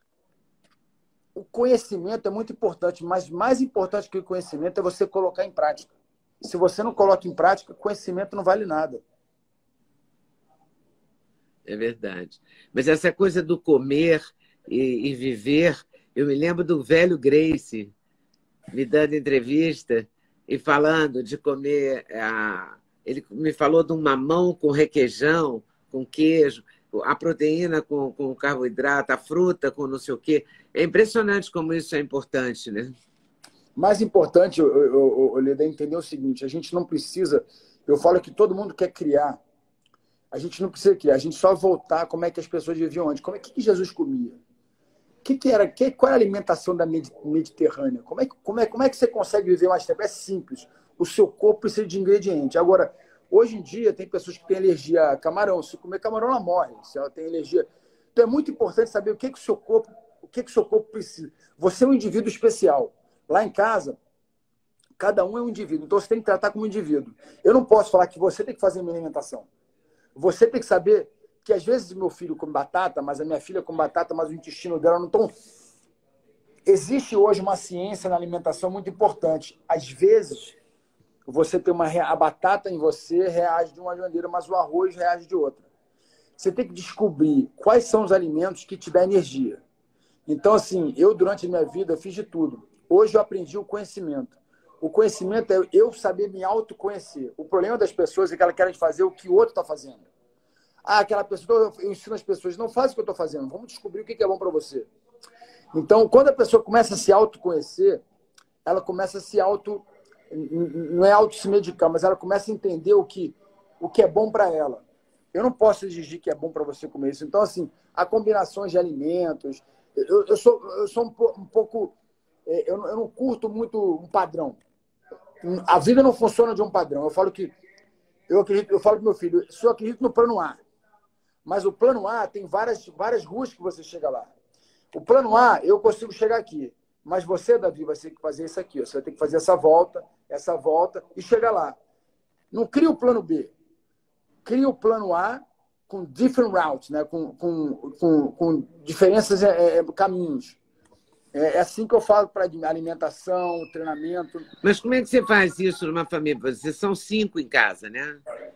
o conhecimento é muito importante, mas mais importante que o conhecimento é você colocar em prática. Se você não coloca em prática, conhecimento não vale nada. É verdade. Mas essa coisa do comer e, e viver, eu me lembro do velho Gracie me dando entrevista e falando de comer. A... Ele me falou de um mamão com requeijão, com queijo, a proteína com, com carboidrato, a fruta com não sei o quê. É impressionante como isso é importante, né? Mais importante, eu, eu, eu, Leda, é entender o seguinte, a gente não precisa... Eu falo que todo mundo quer criar A gente não precisa aqui, a gente só voltar como é que as pessoas viviam antes. Como é que Jesus comia? Que que era, que, qual era a alimentação da Mediterrânea? Como é, como, é, como é que você consegue viver mais tempo? É simples. O seu corpo precisa de ingrediente. Agora, hoje em dia, tem pessoas que têm alergia a camarão. Se comer camarão, ela morre. Se ela tem alergia... Então, é muito importante saber o que, que o seu corpo, o que, que o seu corpo precisa. Você é um indivíduo especial. Lá em casa, cada um é um indivíduo. Então, você tem que tratar como um indivíduo. Eu não posso falar que você tem que fazer a minha alimentação. Você tem que saber que, às vezes, meu filho come batata, mas a minha filha come batata, mas o intestino dela não tão... Existe hoje uma ciência na alimentação muito importante. Às vezes, você tem uma... A batata em você reage de uma maneira, mas o arroz reage de outra. Você tem que descobrir quais são os alimentos que te dão energia. Então, assim, eu, durante a minha vida, fiz de tudo. Hoje eu aprendi o conhecimento. O conhecimento é eu saber me autoconhecer. O problema das pessoas é que elas querem fazer o que o outro está fazendo. Ah, aquela pessoa, eu ensino as pessoas, não faz o que eu estou fazendo. Vamos descobrir o que é bom para você. Então, quando a pessoa começa a se autoconhecer, ela começa a se auto... Não é auto se medicar, mas ela começa a entender o que, o que é bom para ela. Eu não posso exigir que é bom para você comer isso. Então, assim, há combinações de alimentos. Eu, eu sou, eu sou um, um pouco... Eu não, eu não curto muito um padrão. A vida não funciona de um padrão. Eu falo que... Eu, acredito, eu falo para meu filho, eu acredito no plano A. Mas o plano A tem várias, várias ruas que você chega lá. O plano A, eu consigo chegar aqui. Mas você, Davi, vai ter que fazer isso aqui. Você vai ter que fazer essa volta, essa volta e chegar lá. Não cria o plano B. Cria o plano A com different routes, né? com, com, com, com diferenças, é, é, caminhos. É, é assim que eu falo para alimentação, treinamento. Mas como é que você faz isso numa família? Vocês são cinco em casa, né?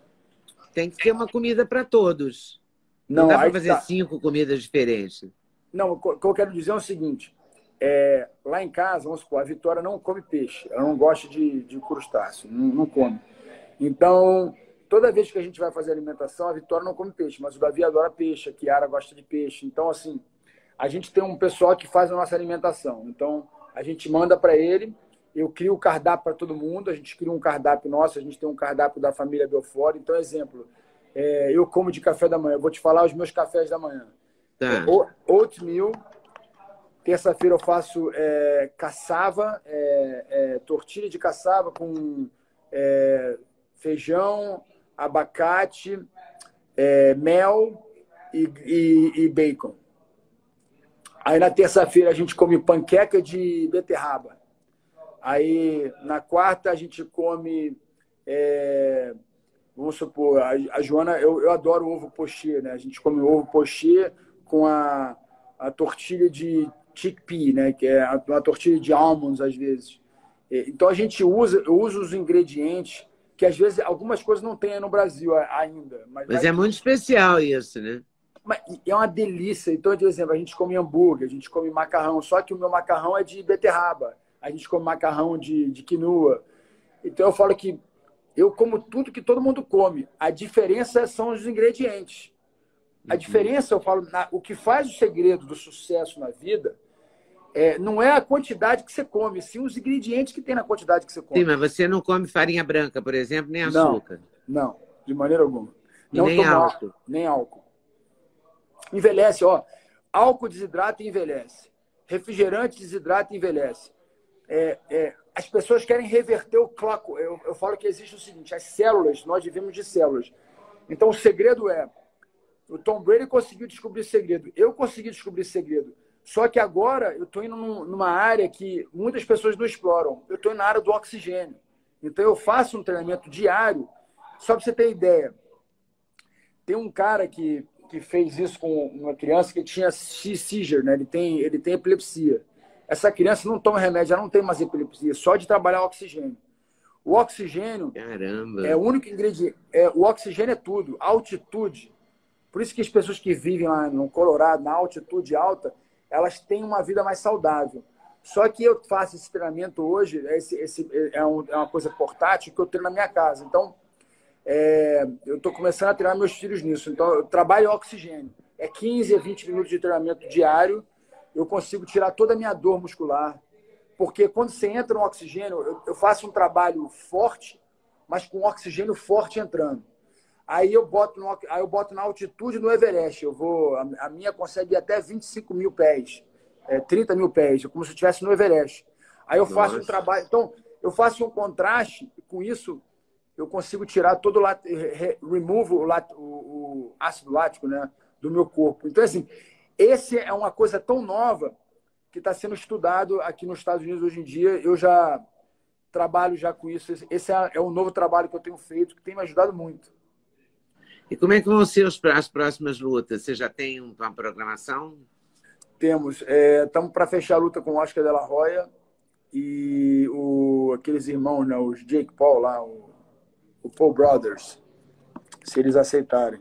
Tem que ter uma comida para todos. Não, não dá para fazer tá. cinco comidas diferentes. Não, o que eu quero dizer é o seguinte. É, lá em casa, vamos supor, a Vitória não come peixe. Ela não gosta de, de crustáceo, não, não come. Então, toda vez que a gente vai fazer alimentação, a Vitória não come peixe, mas o Davi adora peixe, a Kiara gosta de peixe. Então, assim, a gente tem um pessoal que faz a nossa alimentação. Então, a gente manda para ele, eu crio o cardápio para todo mundo, a gente cria um cardápio nosso, a gente tem um cardápio da família Belfort. Então, exemplo, é, eu como de café da manhã, eu vou te falar os meus cafés da manhã. Tá. É, oatmeal, terça-feira eu faço é, caçava, é, é, tortilha de caçava com é, feijão, abacate, é, mel e, e, e bacon. Aí na terça-feira a gente come panqueca de beterraba. Aí na quarta a gente come, é, vamos supor, a, a Joana, eu, eu adoro ovo pochê, né? A gente come ovo pochê com a, a tortilha de chickpea, né? Que é uma tortilha de almonds às vezes. Então a gente usa, eu uso os ingredientes que às vezes algumas coisas não tem no Brasil ainda. Mas, mas é muito especial isso, né? Mas é uma delícia. Então, por exemplo, a gente come hambúrguer, a gente come macarrão, só que o meu macarrão é de beterraba. A gente come macarrão de, de quinoa. Então, eu falo que eu como tudo que todo mundo come. A diferença são os ingredientes. A uhum. diferença, eu falo, na, o que faz o segredo do sucesso na vida é, não é a quantidade que você come, sim os ingredientes que tem na quantidade que você come. Sim, mas você não come farinha branca, por exemplo, nem açúcar. Não, não de maneira alguma. E não nem álcool. Nem álcool. Envelhece, ó. Álcool desidrata e envelhece. Refrigerante desidrata e envelhece. É, é, as pessoas querem reverter o cloco. Eu, eu falo que existe o seguinte, as células, nós vivemos de células. Então, o segredo é, o Tom Brady conseguiu descobrir esse segredo. Eu consegui descobrir esse segredo. Só que agora eu estou indo num, numa área que muitas pessoas não exploram. Eu estou indo na área do oxigênio. Então, eu faço um treinamento diário. Só para você ter ideia. Tem um cara que que fez isso com uma criança que tinha seizure, né? Ele tem, ele tem epilepsia. Essa criança não toma remédio, ela não tem mais epilepsia, só de trabalhar o oxigênio. O oxigênio Caramba. é o único ingrediente. É, o oxigênio é tudo. A altitude. Por isso que as pessoas que vivem lá no Colorado, na altitude alta, elas têm uma vida mais saudável. Só que eu faço esse treinamento hoje, esse, esse, é, um, é uma coisa portátil que eu treino na minha casa. Então, É, eu estou começando a treinar meus filhos nisso. Então, eu trabalho oxigênio. É quinze a vinte minutos de treinamento diário. Eu consigo tirar toda a minha dor muscular. Porque quando você entra no oxigênio, eu, eu faço um trabalho forte, mas com oxigênio forte entrando. Aí eu boto, no, aí eu boto na altitude no Everest. Eu vou, a, a minha consegue ir até vinte e cinco mil pés, é, trinta mil pés, como se eu estivesse no Everest. Aí eu faço Nossa. um trabalho. Então, eu faço um contraste, e com isso eu consigo tirar todo o lat, re, remove o, lat, o, o ácido lático, né, do meu corpo. Então, assim, esse é uma coisa tão nova que está sendo estudado aqui nos Estados Unidos hoje em dia. Eu já trabalho já com isso. Esse é, é um novo trabalho que eu tenho feito, que tem me ajudado muito. E como é que vão ser as próximas lutas? Você já tem uma programação? Temos. Estamos é, para fechar a luta com o Oscar de la Hoya e o, aqueles irmãos, né, os Jake Paul lá, o, o Paul Brothers, se eles aceitarem.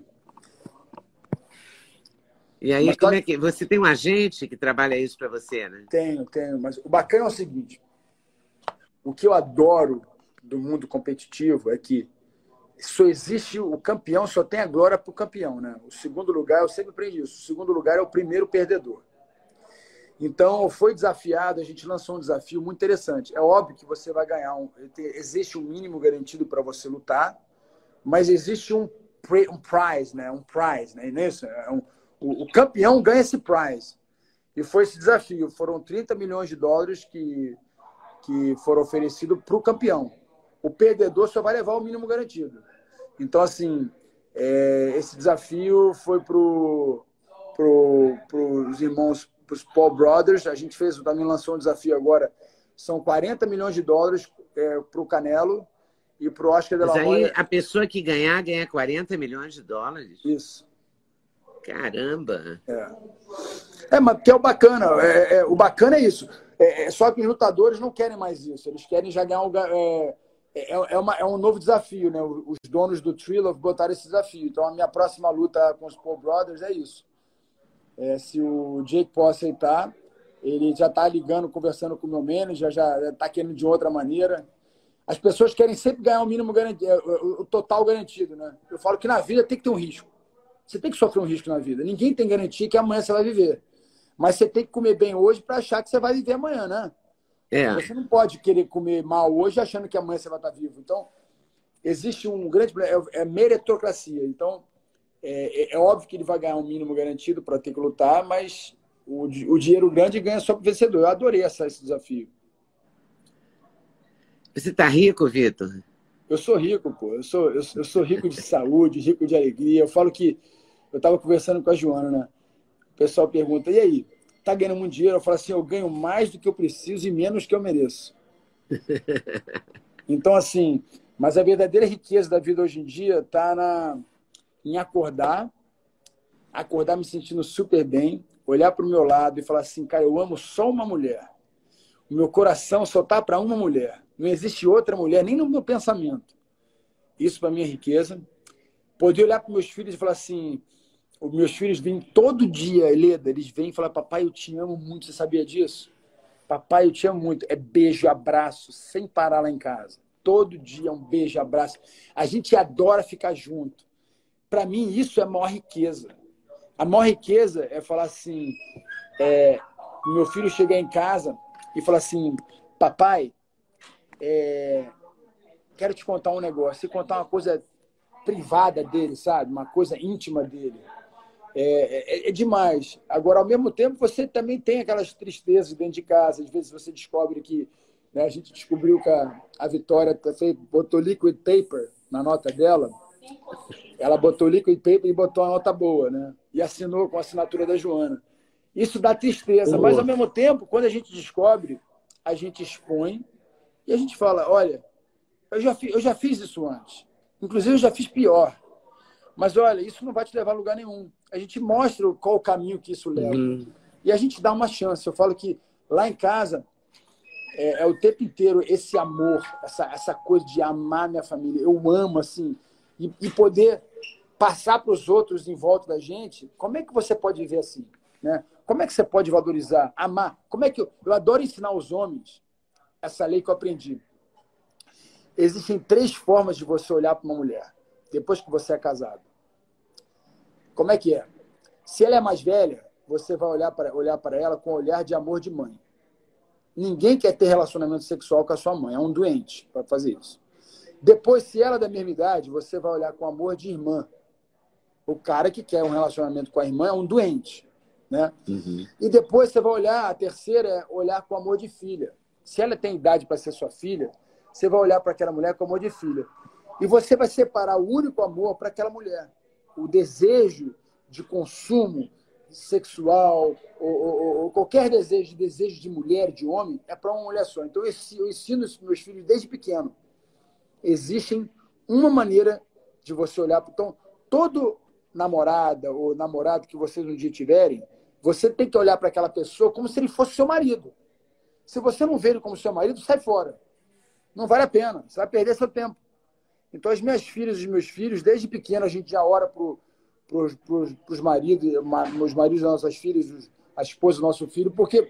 E aí, mas, como é que... Você tem um agente que trabalha isso para você, né? Tenho, tenho. Mas o bacana é o seguinte. O que eu adoro do mundo competitivo é que só existe o campeão, só tem a glória para o campeão, né? O segundo lugar, eu sempre aprendi isso, o segundo lugar é o primeiro perdedor. Então, foi desafiado, a gente lançou um desafio muito interessante. É óbvio que você vai ganhar, um, existe um mínimo garantido para você lutar, mas existe um, um prize, né? Um prize, né? Isso, é um, o, o campeão ganha esse prize. E foi esse desafio, foram trinta milhões de dólares que, que foram oferecidos para o campeão. O perdedor só vai levar o mínimo garantido. Então, assim, é, esse desafio foi para pro, os irmãos, para os Paul Brothers. A gente fez, também lançou um desafio agora. São quarenta milhões de dólares é, para o Canelo e para o Oscar de la Hoya. Mas aí a pessoa que ganhar, ganha quarenta milhões de dólares? Isso. Caramba! É, é mas que é o bacana. É, é, o bacana é isso. É, é, só que os lutadores não querem mais isso. Eles querem já ganhar um... É, É, é, uma, é um novo desafio, né? Os donos do Trilov botaram esse desafio. Então, a minha próxima luta com os Paul Brothers é isso. É, se o Jake Paul aceitar, ele já está ligando, conversando com o meu manager, já está querendo de outra maneira. As pessoas querem sempre ganhar o mínimo garantido, o total garantido, né? Eu falo que na vida tem que ter um risco. Você tem que sofrer um risco na vida. Ninguém tem garantia que amanhã você vai viver. Mas você tem que comer bem hoje para achar que você vai viver amanhã, né? É. Você não pode querer comer mal hoje achando que amanhã você vai estar vivo. Então, existe um grande problema, é meritocracia. Então, é, é óbvio que ele vai ganhar um mínimo garantido para ter que lutar, mas o, o dinheiro grande ganha só para o vencedor. Eu adorei essa, esse desafio. Você está rico, Vitor? Eu sou rico, pô. Eu sou, eu, eu sou rico de saúde, rico de alegria. Eu falo que... Eu estava conversando com a Joana, né? O pessoal pergunta, e aí? Tá ganhando muito dinheiro? Eu falo assim, eu ganho mais do que eu preciso e menos que eu mereço. Então, assim, mas a verdadeira riqueza da vida hoje em dia está na, em acordar, acordar me sentindo super bem, olhar para o meu lado e falar assim, cara, eu amo só uma mulher. O meu coração só tá para uma mulher. Não existe outra mulher, nem no meu pensamento. Isso para mim é riqueza. Poder olhar para meus filhos e falar assim... Os meus filhos vêm todo dia, Heleda, eles vêm e falam, papai, eu te amo muito, você sabia disso? Papai, eu te amo muito. É beijo, abraço, sem parar lá em casa. Todo dia um beijo, abraço. A gente adora ficar junto. Para mim, isso é a maior riqueza. A maior riqueza é falar assim, é, meu filho chegar em casa e falar assim, papai, é, quero te contar um negócio. E contar uma coisa privada dele, sabe? Uma coisa íntima dele. É, é, é demais. Agora, ao mesmo tempo, você também tem aquelas tristezas dentro de casa. Às vezes você descobre que... Né, a gente descobriu que a, a Vitória botou liquid paper na nota dela. Ela botou liquid paper e botou uma nota boa, né? E assinou com a assinatura da Joana. Isso dá tristeza. Mas, ao mesmo tempo, quando a gente descobre, a gente expõe e a gente fala, olha, eu já, fi, eu já fiz isso antes. Inclusive, eu já fiz pior. Mas, olha, isso não vai te levar a lugar nenhum. A gente mostra qual o caminho que isso leva. Uhum. E a gente dá uma chance. Eu falo que lá em casa é, é o tempo inteiro esse amor, essa, essa coisa de amar minha família. Eu amo, assim. E, e poder passar para os outros em volta da gente. Como é que você pode viver assim? Né? Como é que você pode valorizar, amar? Como é que eu, eu adoro ensinar aos homens essa lei que eu aprendi. Existem três formas de você olhar para uma mulher depois que você é casado. Como é que é? Se ela é mais velha, você vai olhar para olhar para ela com um olhar de amor de mãe. Ninguém quer ter relacionamento sexual com a sua mãe. É um doente para fazer isso. Depois, se ela é da mesma idade, você vai olhar com amor de irmã. O cara que quer um relacionamento com a irmã é um doente, né? Uhum. E depois você vai olhar, a terceira é olhar com amor de filha. Se ela tem idade para ser sua filha, você vai olhar para aquela mulher com amor de filha. E você vai separar o único amor para aquela mulher. O desejo de consumo sexual, ou, ou, ou qualquer desejo, desejo de mulher, de homem, é para uma mulher só. Então, eu ensino isso para meus filhos desde pequeno. Existem uma maneira de você olhar. Então, todo namorada ou namorado que vocês um dia tiverem, você tem que olhar para aquela pessoa como se ele fosse seu marido. Se você não vê ele como seu marido, sai fora. Não vale a pena. Você vai perder seu tempo. Então, as minhas filhas e os meus filhos, desde pequeno, a gente já ora para os maridos, os maridos das nossas filhas, a esposa do nosso filho, porque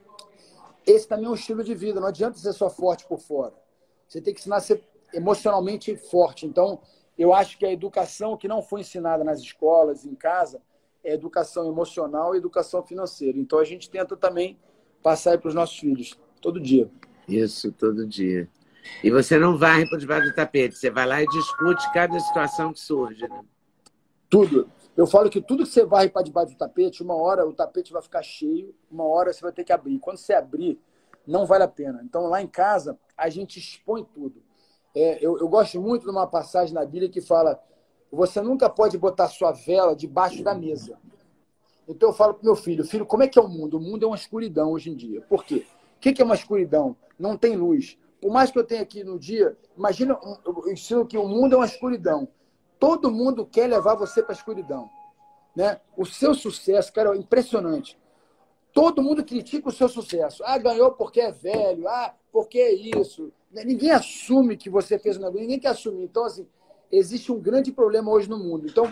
esse também é um estilo de vida. Não adianta ser só forte por fora. Você tem que ensinar a ser emocionalmente forte. Então, eu acho que a educação que não foi ensinada nas escolas, em casa, é educação emocional e educação financeira. Então, a gente tenta também passar para os nossos filhos, todo dia. Isso, todo dia. E você não varre por debaixo do tapete, você vai lá e discute cada situação que surge, né? Tudo. Eu falo que tudo que você varre para debaixo do tapete, uma hora o tapete vai ficar cheio, uma hora você vai ter que abrir. Quando você abrir, não vale a pena. Então, lá em casa, a gente expõe tudo. É, eu, eu gosto muito de uma passagem na Bíblia que fala: você nunca pode botar sua vela debaixo da mesa. Então, eu falo para o meu filho: filho, como é que é o mundo? O mundo é uma escuridão hoje em dia. Por quê? O que é uma escuridão? Não tem luz. Por mais que eu tenha aqui no dia, imagina, eu ensino que o mundo é uma escuridão. Todo mundo quer levar você para a escuridão, né? O seu sucesso, cara, é impressionante. Todo mundo critica o seu sucesso. Ah, ganhou porque é velho. Ah, porque é isso. Ninguém assume que você fez um negócio. Ninguém quer assumir. Então, assim, existe um grande problema hoje no mundo. Então,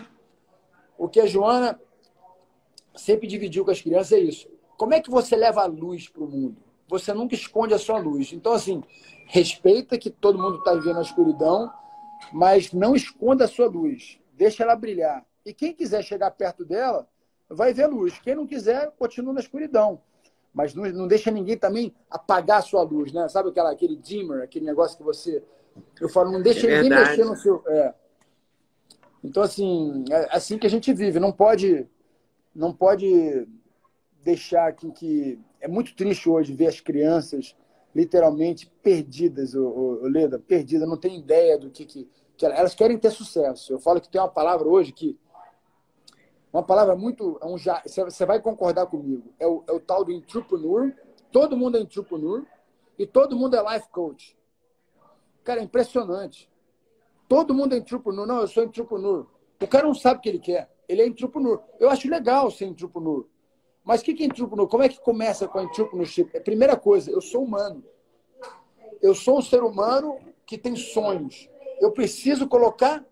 o que a Joana sempre dividiu com as crianças é isso. Como é que você leva a luz para o mundo? Você nunca esconde a sua luz. Então, assim, respeita que todo mundo está vivendo a escuridão, mas não esconda a sua luz. Deixa ela brilhar. E quem quiser chegar perto dela, vai ver luz. Quem não quiser, continua na escuridão. Mas não, não deixa ninguém também apagar a sua luz, né? Sabe aquela, aquele dimmer, aquele negócio que você... Eu falo, não deixa É ninguém verdade. mexer no seu... É. Então, assim, é assim que a gente vive. Não pode, não pode deixar que, que... É muito triste hoje ver as crianças literalmente perdidas, ô, ô, ô, Leda, perdidas, não tem ideia do que, que, que... Elas querem ter sucesso. Eu falo que tem uma palavra hoje que... Uma palavra muito... É um, você vai concordar comigo. É o, é o tal do entrepreneur. Todo mundo é entrepreneur. E todo mundo é life coach. Cara, é impressionante. Todo mundo é entrepreneur. Não, eu sou entrepreneur. O cara não sabe o que ele quer. Ele é entrepreneur. Eu acho legal ser entrepreneur. Mas o que é entrepreneur? Como é que começa com a entrepreneurship? É a primeira coisa, eu sou humano. Eu sou um ser humano que tem sonhos. Eu preciso colocar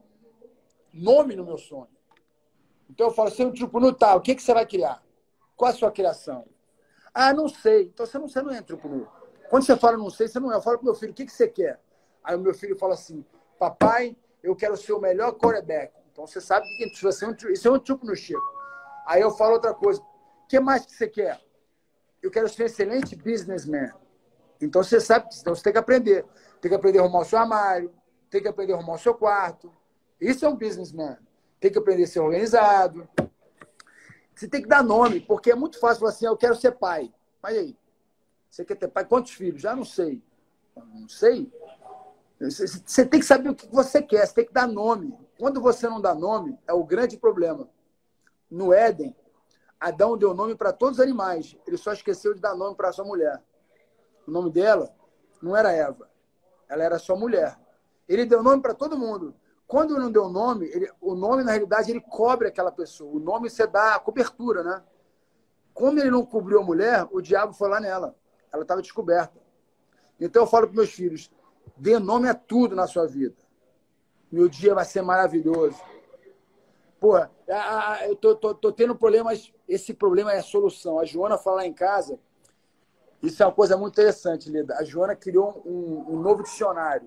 nome no meu sonho. Então eu falo, você é um entrepreneur, tá, o que, que você vai criar? Qual a sua criação? Ah, não sei. Então você não, você não é entrepreneur. Quando você fala não sei, você não é. Eu falo pro meu filho, o que, que você quer? Aí o meu filho fala assim, papai, eu quero ser o melhor quarterback. Então você sabe que isso é um, isso é um entrepreneurship. Aí eu falo outra coisa. O que mais que você quer? Eu quero ser um excelente businessman. Então você sabe, então você tem que aprender. Tem que aprender a arrumar o seu armário, tem que aprender a arrumar o seu quarto. Isso é um businessman. Tem que aprender a ser organizado. Você tem que dar nome, porque é muito fácil falar assim, eu quero ser pai. Mas aí, você quer ter pai? Quantos filhos? Já não sei. Não sei. Você tem que saber o que você quer, você tem que dar nome. Quando você não dá nome, é o grande problema. No Éden, Adão deu nome para todos os animais. Ele só esqueceu de dar nome para a sua mulher. O nome dela não era Eva. Ela era só mulher. Ele deu nome para todo mundo. Quando não deu nome, ele, o nome, na realidade, ele cobre aquela pessoa. O nome você dá a cobertura, né? Como ele não cobriu a mulher, o diabo foi lá nela. Ela estava descoberta. Então eu falo para meus filhos, dê nome a tudo na sua vida. Meu dia vai ser maravilhoso. Porra, eu tô, tô, tô tendo problemas, esse problema é a solução. A Joana fala lá em casa, isso é uma coisa muito interessante, Leda. A Joana criou um, um novo dicionário.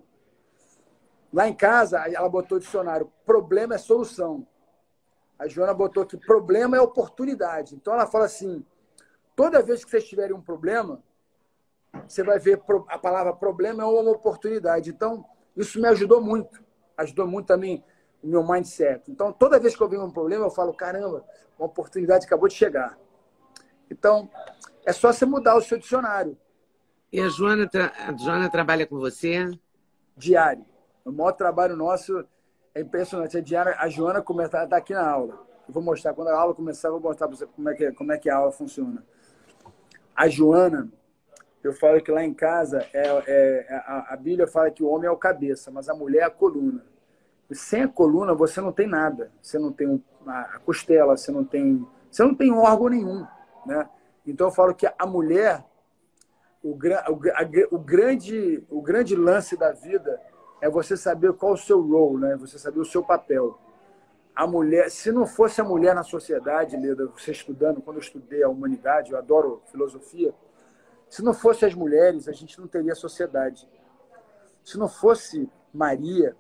Lá em casa, ela botou o dicionário, problema é solução. A Joana botou que problema é oportunidade. Então ela fala assim, toda vez que vocês tiverem um problema, você vai ver a palavra problema é uma oportunidade. Então, Isso me ajudou muito. Ajudou muito também o meu mindset. Então, toda vez que eu venho um problema, eu falo, caramba, uma oportunidade acabou de chegar. Então, é só você mudar o seu dicionário. E a Joana, tra... a Joana trabalha com você? Diário. O maior trabalho nosso é impressionante. A, diária, a Joana está tá aqui na aula. Eu vou mostrar. Quando a aula começar, eu vou mostrar para você como é, que, como é que a aula funciona. A Joana, eu falo que lá em casa, é, é, a, a Bíblia fala que o homem é o cabeça, mas a mulher é a coluna. E sem a coluna, você não tem nada. Você não tem a costela, você não tem, você não tem órgão nenhum, né? Então, eu falo que a mulher, o, o, a, o, grande, o grande lance da vida é você saber qual é o seu role, né? Você saber o seu papel. A mulher, se não fosse a mulher na sociedade, Leda, você estudando, quando eu estudei a humanidade, eu adoro filosofia, se não fosse as mulheres, a gente não teria sociedade. Se não fosse Maria,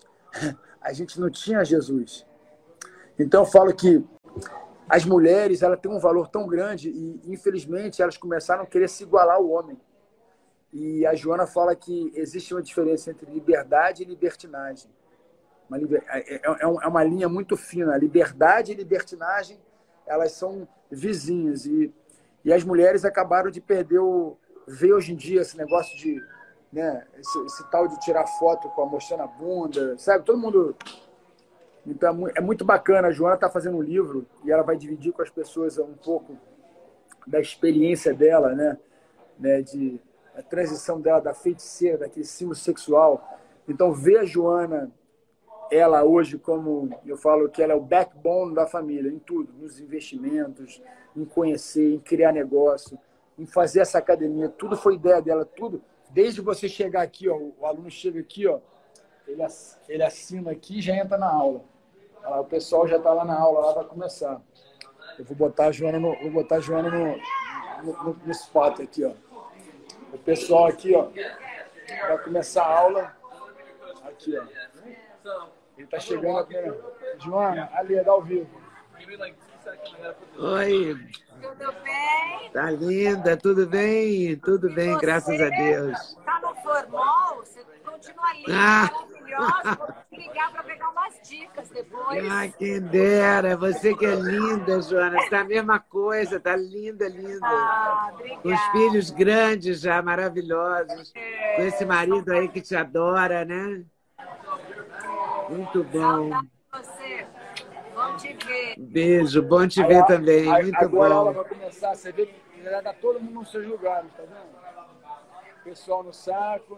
a gente não tinha Jesus. Então, eu falo que as mulheres, elas têm um valor tão grande e, infelizmente, elas começaram a querer se igualar ao homem. E a Joana fala que existe uma diferença entre liberdade e libertinagem. Uma liber... é uma linha muito fina. Liberdade e libertinagem, elas são vizinhas. E, e as mulheres acabaram de perder o... Ver hoje em dia esse negócio de... Né, esse, esse tal de tirar foto com a mostrando a bunda, sabe? Todo mundo... Então, é muito bacana. A Joana está fazendo um livro e ela vai dividir com as pessoas um pouco da experiência dela, né? né de a transição dela da feiticeira, daquele símbolo sexual. Então, ver a Joana, ela hoje, como eu falo, que ela é o backbone da família, em tudo, nos investimentos, em conhecer, em criar negócio, em fazer essa academia, tudo foi ideia dela, tudo. Desde você chegar aqui, ó, o aluno chega aqui, ó, ele, ele assina aqui e já entra na aula. O pessoal já está lá na aula, lá vai começar. Eu vou botar a Joana no, vou botar a Joana no, no, no, no spot aqui, ó. O pessoal aqui, ó, vai começar a aula. Aqui, ó. Ele está chegando aqui, né? Joana, ali, é ao vivo. Oi. Tudo bem? Tá linda, tudo bem? Tudo E bem, você? graças a Deus. Tá no formal? Você continua linda, Ah. maravilhosa. Vou te ligar para pegar umas dicas depois. Ah, quem dera. Você que é linda, Joana. Você tá a mesma coisa, tá linda, linda. Ah, obrigada. Com os filhos grandes já, maravilhosos. É. Com esse marido aí que te adora, né? Muito bom. Saudade de você. Bom te ver. Beijo, bom te ver também. Muito agora ela bom. vai começar, você vê que já tá todo mundo nos seus lugares, tá vendo? Pessoal no saco.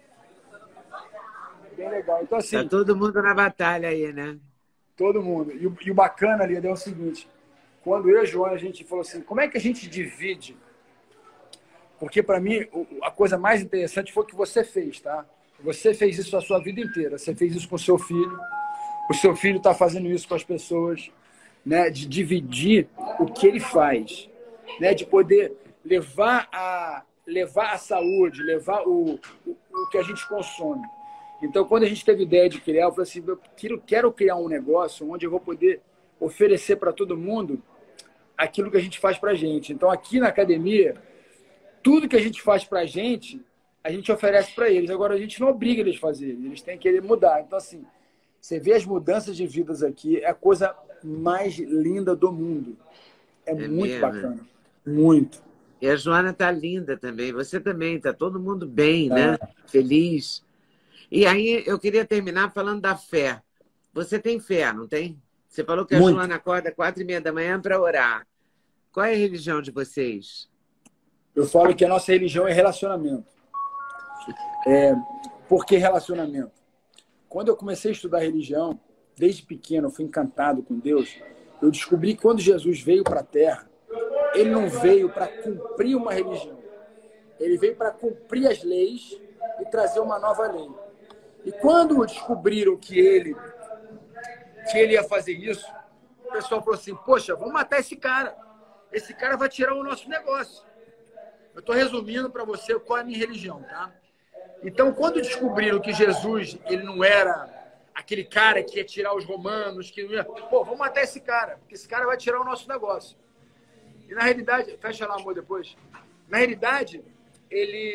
Bem legal. Então, assim, Tá todo mundo na batalha aí, né? todo mundo. E o, e o bacana ali é o seguinte, quando eu e a Joana, a gente falou assim, como é que a gente divide? Porque, para mim, a coisa mais interessante foi o que você fez, tá? Você fez isso a sua vida inteira. Você fez isso com o seu filho. O seu filho está fazendo isso com as pessoas, né? De dividir o que ele faz, né? De poder levar a, levar a saúde, levar o, o, o que a gente consome. Então, quando a gente teve ideia de criar, eu falei assim, eu quero, quero criar um negócio onde eu vou poder oferecer para todo mundo aquilo que a gente faz para a gente. Então, aqui na academia, tudo que a gente faz para a gente, a gente oferece para eles. Agora, a gente não obriga eles a fazer, eles têm que querer mudar. Então, assim, você vê as mudanças de vidas aqui, é a coisa mais linda do mundo. É, é muito mesmo. Bacana. Muito. E a Joana tá linda também. Você também, tá todo mundo bem, é. né? Feliz. E aí, eu queria terminar falando da fé. Você tem fé, não tem? Você falou que a muito. Joana acorda quatro e meia da manhã para orar. Qual é a religião de vocês? Eu falo que a nossa religião é relacionamento. É, por que relacionamento? Quando eu comecei a estudar religião, desde pequeno, eu fui encantado com Deus. Eu descobri que quando Jesus veio para a Terra, ele não veio para cumprir uma religião. Ele veio para cumprir as leis e trazer uma nova lei. E quando descobriram que ele, que ele ia fazer isso, o pessoal falou assim, poxa, vamos matar esse cara. Esse cara vai tirar o nosso negócio. Eu estou resumindo para você qual é a minha religião, tá? Então, quando descobriram que Jesus ele não era aquele cara que ia tirar os romanos, que não ia... Pô, vamos matar esse cara, porque esse cara vai tirar o nosso negócio. E, na realidade... Fecha lá, amor, depois. Na realidade, ele,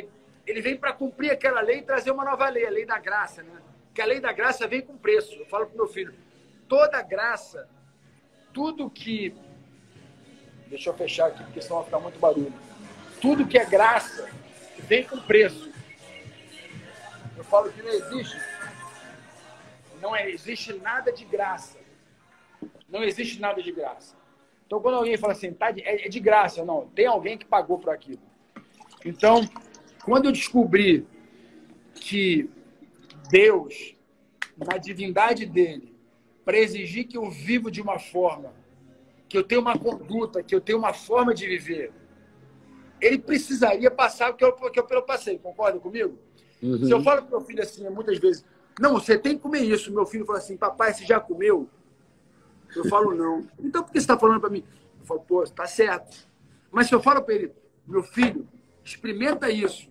ele vem para cumprir aquela lei e trazer uma nova lei, a lei da graça, né? Que a lei da graça vem com preço. Eu falo para o meu filho, toda graça, tudo que... Deixa eu fechar aqui, porque senão vai ficar muito barulho. Tudo que é graça vem com preço. Eu falo que não existe. Não é, existe nada de graça. Não existe nada de graça. Então, quando alguém fala assim, tá, é de graça, não, tem alguém que pagou por aquilo. Então, quando eu descobri que Deus, na divindade dele, para exigir que eu vivo de uma forma, que eu tenho uma conduta, que eu tenho uma forma de viver, ele precisaria passar o que eu, que eu passei, concorda comigo? Uhum. Se eu falo para o meu filho assim, muitas vezes, não, você tem que comer isso, meu filho fala assim, papai, você já comeu? Eu falo, não. Então, por que você está falando para mim? Eu falo, pô, está certo. Mas se eu falo para ele, meu filho, experimenta isso.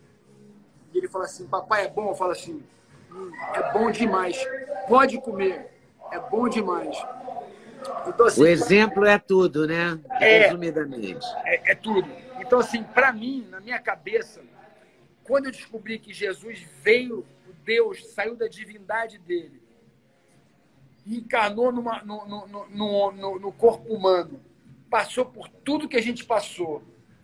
E ele fala assim, papai, é bom? Eu falo assim, hum, é bom demais. Pode comer. É bom demais. Então, assim, o exemplo pra... é tudo, né? É, resumidamente. É, é tudo. Então, assim, para mim, na minha cabeça, quando eu descobri que Jesus veio, Deus saiu da divindade dele, encarnou numa, no, no, no, no, no corpo humano, passou por tudo que a gente passou,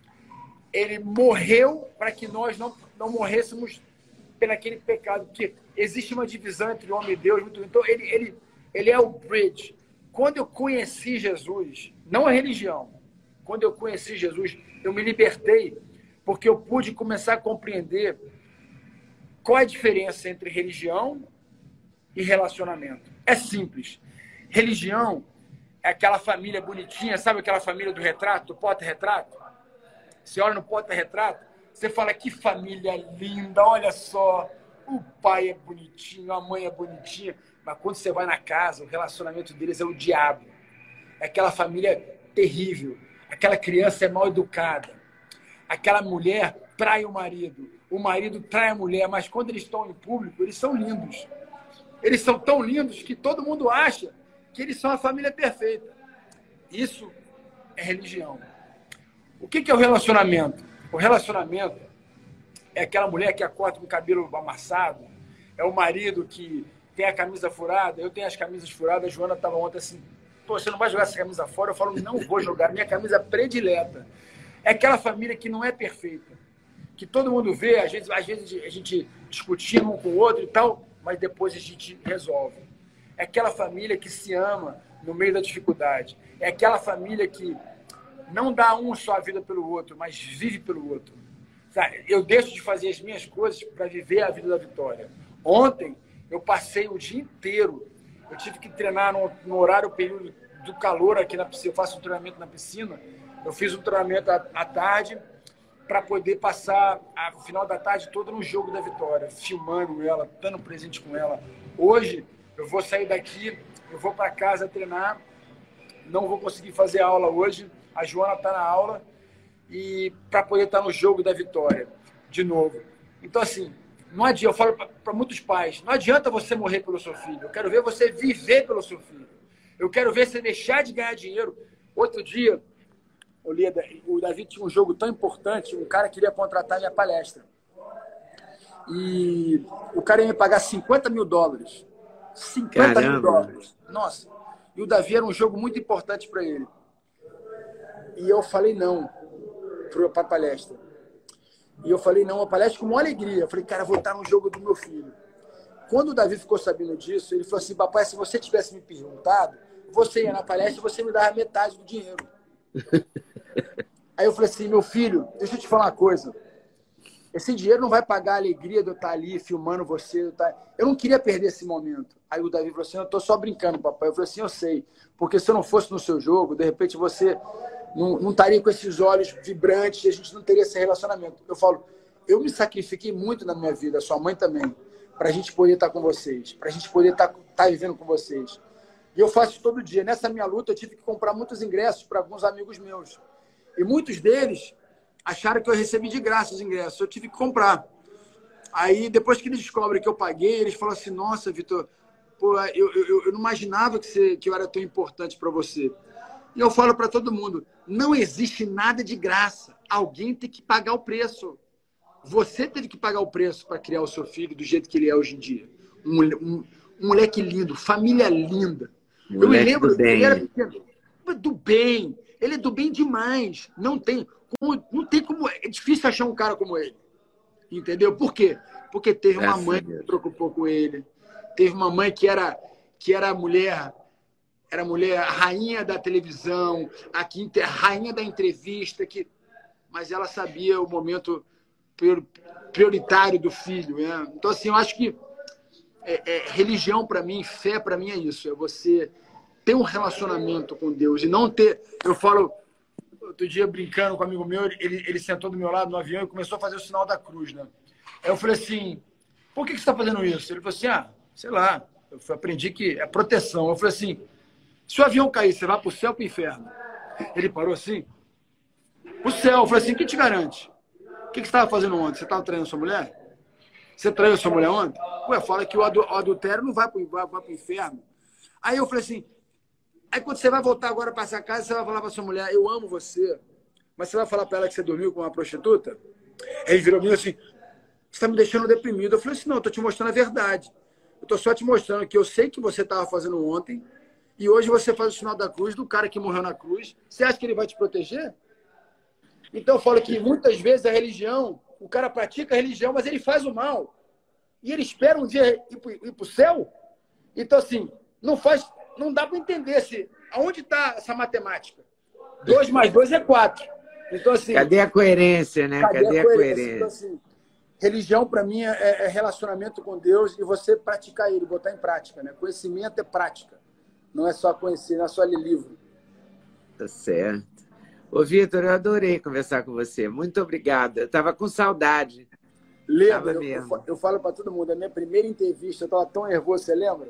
ele morreu para que nós não, não morrêssemos pelo aquele pecado, porque existe uma divisão entre homem e Deus. Então, ele, ele, ele é o bridge. Quando eu conheci Jesus, não a religião, quando eu conheci Jesus, eu me libertei, porque eu pude começar a compreender qual é a diferença entre religião e relacionamento. É simples. Religião é aquela família bonitinha, sabe aquela família do retrato, do porta-retrato? Você olha no porta-retrato, você fala, que família linda, olha só, o pai é bonitinho, a mãe é bonitinha, mas quando você vai na casa, o relacionamento deles é o diabo. É aquela família terrível, aquela criança é mal educada, aquela mulher trai o marido, o marido trai a mulher, mas quando eles estão em público, eles são lindos. Eles são tão lindos que todo mundo acha que eles são a família perfeita. Isso é religião. O que é o relacionamento? O relacionamento é aquela mulher que acorda com o cabelo amassado, é o marido que tem a camisa furada, eu tenho as camisas furadas, a Joana estava ontem assim, pô, você não vai jogar essa camisa fora? Eu falo, não vou jogar, minha camisa predileta. É aquela família que não é perfeita, que todo mundo vê, às vezes, às vezes a gente discutindo um com o outro e tal, mas depois a gente resolve. É aquela família que se ama no meio da dificuldade. É aquela família que não dá um só a vida pelo outro, mas vive pelo outro. Eu deixo de fazer as minhas coisas para viver a vida da Vitória. Ontem, eu passei o dia inteiro. Eu tive que treinar no, no horário, período do calor aqui na piscina. Eu faço um treinamento na piscina. Eu fiz um treinamento à, à tarde para poder passar a, o final da tarde toda no jogo da Vitória, filmando ela, dando presente com ela. Hoje, eu vou sair daqui, eu vou para casa treinar. Não vou conseguir fazer aula hoje. A Joana está na aula e para poder estar no jogo da Vitória de novo. Então, assim, não adianta, eu falo para muitos pais, não adianta você morrer pelo seu filho. Eu quero ver você viver pelo seu filho. Eu quero ver você deixar de ganhar dinheiro. Outro dia, o Davi tinha um jogo tão importante, um cara queria contratar minha palestra. E o cara ia me pagar cinquenta mil dólares. cinquenta Caramba. mil dólares. Nossa. E o Davi era um jogo muito importante para ele. E eu falei não para a palestra. E eu falei não, a palestra com uma alegria. Eu falei, cara, vou estar no jogo do meu filho. Quando o Davi ficou sabendo disso, ele falou assim, papai, se você tivesse me perguntado, você ia na palestra e você me dava metade do dinheiro. Aí eu falei assim, meu filho, deixa eu te falar uma coisa. Esse dinheiro não vai pagar a alegria de eu estar ali filmando você. Eu, tá... eu não queria perder esse momento. Aí o Davi falou assim, eu estou só brincando, papai. Eu falei assim, eu sei. Porque se eu não fosse no seu jogo, de repente você não, não estaria com esses olhos vibrantes e a gente não teria esse relacionamento. Eu falo, eu me sacrifiquei muito na minha vida, sua mãe também, para a gente poder estar com vocês, para a gente poder estar, estar vivendo com vocês. E eu faço isso todo dia. Nessa minha luta, eu tive que comprar muitos ingressos para alguns amigos meus. E muitos deles acharam que eu recebi de graça os ingressos. Eu tive que comprar. Aí, depois que eles descobrem que eu paguei, eles falam assim, nossa, Vitor, pô, eu, eu, eu não imaginava que, você, que eu era tão importante para você. E eu falo para todo mundo, não existe nada de graça. Alguém tem que pagar o preço. você teve que pagar o preço para criar o seu filho do jeito que ele é hoje em dia. Um, um, um moleque lindo, família linda. Moleque eu me lembro, do bem. ele era pequeno. Do bem. Ele é do bem demais. Não tem como, não tem como. É difícil achar um cara como ele. Entendeu? Por quê? Porque teve uma Graças mãe a Deus. que se preocupou com ele. Teve uma mãe que era, que era mulher, era mulher, a rainha da televisão, a, que, a rainha da entrevista, que, mas ela sabia o momento prioritário do filho. Né? Então, assim, eu acho que é, é, religião para mim, fé para mim é isso. É você ter um relacionamento com Deus e não ter... Eu falo, outro dia brincando com um amigo meu, ele, ele sentou do meu lado no avião e começou a fazer o sinal da cruz, né? Aí eu falei assim, por que, que você está fazendo isso? Ele falou assim, ah, sei lá, eu aprendi que é proteção. Eu falei assim, se o avião cair, você vai para o céu ou para o inferno? Ele parou assim, o céu. Eu falei assim, o que te garante? O que, que você estava fazendo ontem? Você estava traindo sua mulher? Você traiu sua mulher ontem? Ué, fala que o adultério não vai para o inferno. Aí eu falei assim, aí quando você vai voltar agora para essa casa, você vai falar para sua mulher, eu amo você, mas você vai falar para ela que você dormiu com uma prostituta? Aí ele virou para mim assim, você está me deixando deprimido. Eu falei assim, não, eu estou te mostrando a verdade. Eu estou só te mostrando que eu sei que você estava fazendo ontem e hoje você faz o sinal da cruz do cara que morreu na cruz. Você acha que ele vai te proteger? Então eu falo que muitas vezes a religião, o cara pratica a religião, mas ele faz o mal. E ele espera um dia ir para o céu. Então, assim, não faz... Não dá para entender se, aonde está essa matemática. Dois mais dois é quatro. Então, assim, cadê a coerência, né? Cadê, cadê a coerência? coerência? Então, assim, religião, para mim, é, é relacionamento com Deus e você praticar ele, botar em prática. Né? Conhecimento é prática. Não é só conhecer, não é só ler livro. Tá certo. Ô, Vitor, eu adorei conversar com você. Muito obrigada. Eu estava com saudade. Lembra? Eu, eu, eu falo para todo mundo, a minha primeira entrevista, eu estava tão nervoso, você lembra?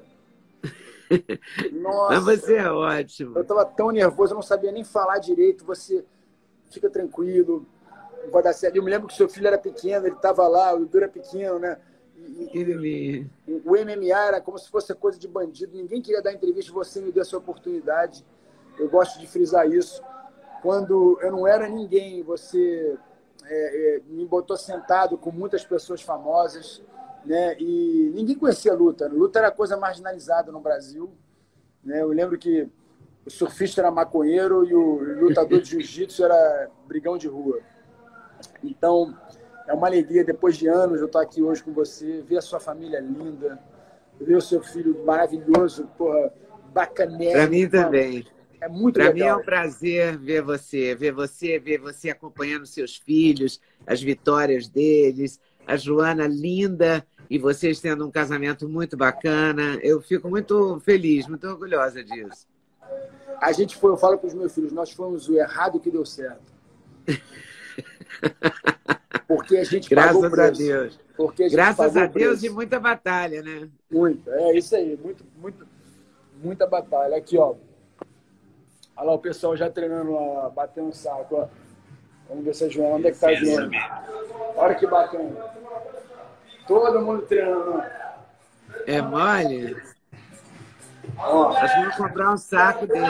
Nossa, mas você é ótimo. Eu estava tão nervoso, eu não sabia nem falar direito. Você fica tranquilo, não vai dar certo. Eu me lembro que seu filho era pequeno, ele estava lá, o Edu era pequeno, né? E, e, o M M A era como se fosse coisa de bandido. Ninguém queria dar entrevista, você me deu essa oportunidade. Eu gosto de frisar isso. Quando eu não era ninguém, você é, é, me botou sentado com muitas pessoas famosas, né? E ninguém conhecia a luta. A luta era coisa marginalizada no Brasil, né? Eu lembro que o surfista era maconheiro e o lutador de jiu-jitsu era brigão de rua. Então, é uma alegria, depois de anos, eu estar aqui hoje com você, ver a sua família linda, ver o seu filho maravilhoso, porra, bacanérrimo. Para mim também. É muito Pra legal. Para mim é um prazer ver você, ver você, ver você acompanhando seus filhos, as vitórias deles, a Joana linda e vocês tendo um casamento muito bacana. Eu fico muito feliz, muito orgulhosa disso. A gente foi, eu falo para os meus filhos, nós fomos o errado que deu certo. Porque a gente Graças pagou o preço. a Deus. Porque a gente Graças pagou a Deus preço. e muita batalha, né? Muita, é isso aí, muito, muito, muita batalha. Aqui, ó. Olha lá o pessoal já treinando lá, batendo o saco, ó. Vamos ver se a Joana, onde é que tá a Joana? Olha que bacana. Todo mundo treinando, ó. É mole? Ó. Acho que vou comprar um saco desse.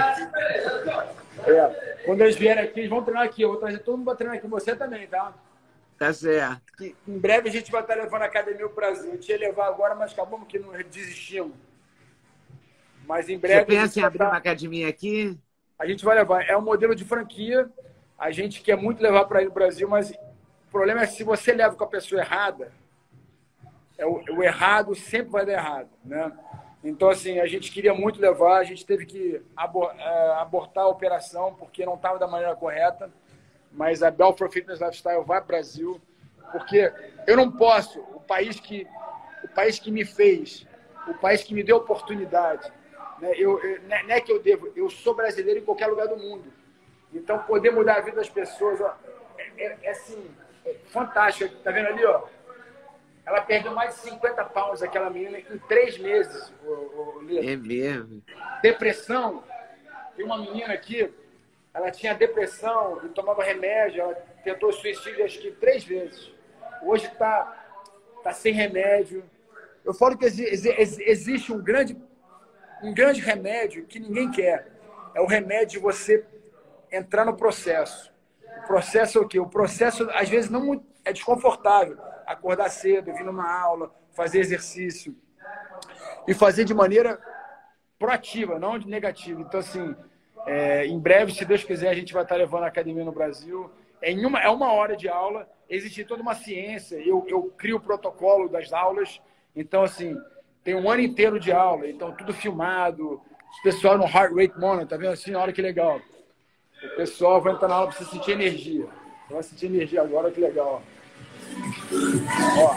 É, quando eles vierem aqui, eles vão treinar aqui. Eu vou trazer todo mundo para treinar aqui. Você também, tá? Tá certo. Que, em breve a gente vai estar levando a academia para o Brasil. A gente ia levar agora, mas acabamos que não desistimos. Mas em breve... Você pensa em abrir tá... uma academia aqui? A gente vai levar. É um modelo de franquia. A gente quer muito levar para ir no Brasil, mas o problema é que se você leva com a pessoa errada, é o, o errado sempre vai dar errado, né? Então, assim, a gente queria muito levar, a gente teve que abortar a operação porque não estava da maneira correta, mas a Belfort Fitness Lifestyle vai para o Brasil, porque eu não posso, o país que, o país que me fez, o país que me deu oportunidade, né, eu, eu, não é que eu devo, eu sou brasileiro em qualquer lugar do mundo. Então, poder mudar a vida das pessoas, ó, é, é, é assim, é fantástico. Tá vendo ali, ó? Ela perdeu mais de cinquenta pounds, aquela menina, em três meses. O, o, o é mesmo? Depressão. Tem uma menina aqui, ela tinha depressão e tomava remédio, ela tentou suicídio acho que três vezes. Hoje está tá sem remédio. Eu falo que existe um grande, um grande remédio que ninguém quer. É o remédio de você entrar no processo. O processo é o quê? O processo, às vezes, não muito, é desconfortável. Acordar cedo, vir numa aula, fazer exercício. E fazer de maneira proativa, não de negativa. Então, assim, é, em breve, se Deus quiser, a gente vai estar levando a academia no Brasil. É, em uma, é uma hora de aula, existe toda uma ciência. Eu, eu crio o protocolo das aulas. Então, assim, tem um ano inteiro de aula. Então, tudo filmado. O pessoal no Heart Rate Monitor, tá vendo assim? Olha que legal. O pessoal vai entrar na aula para você sentir energia. Você vai sentir energia agora, olha que legal. Ó.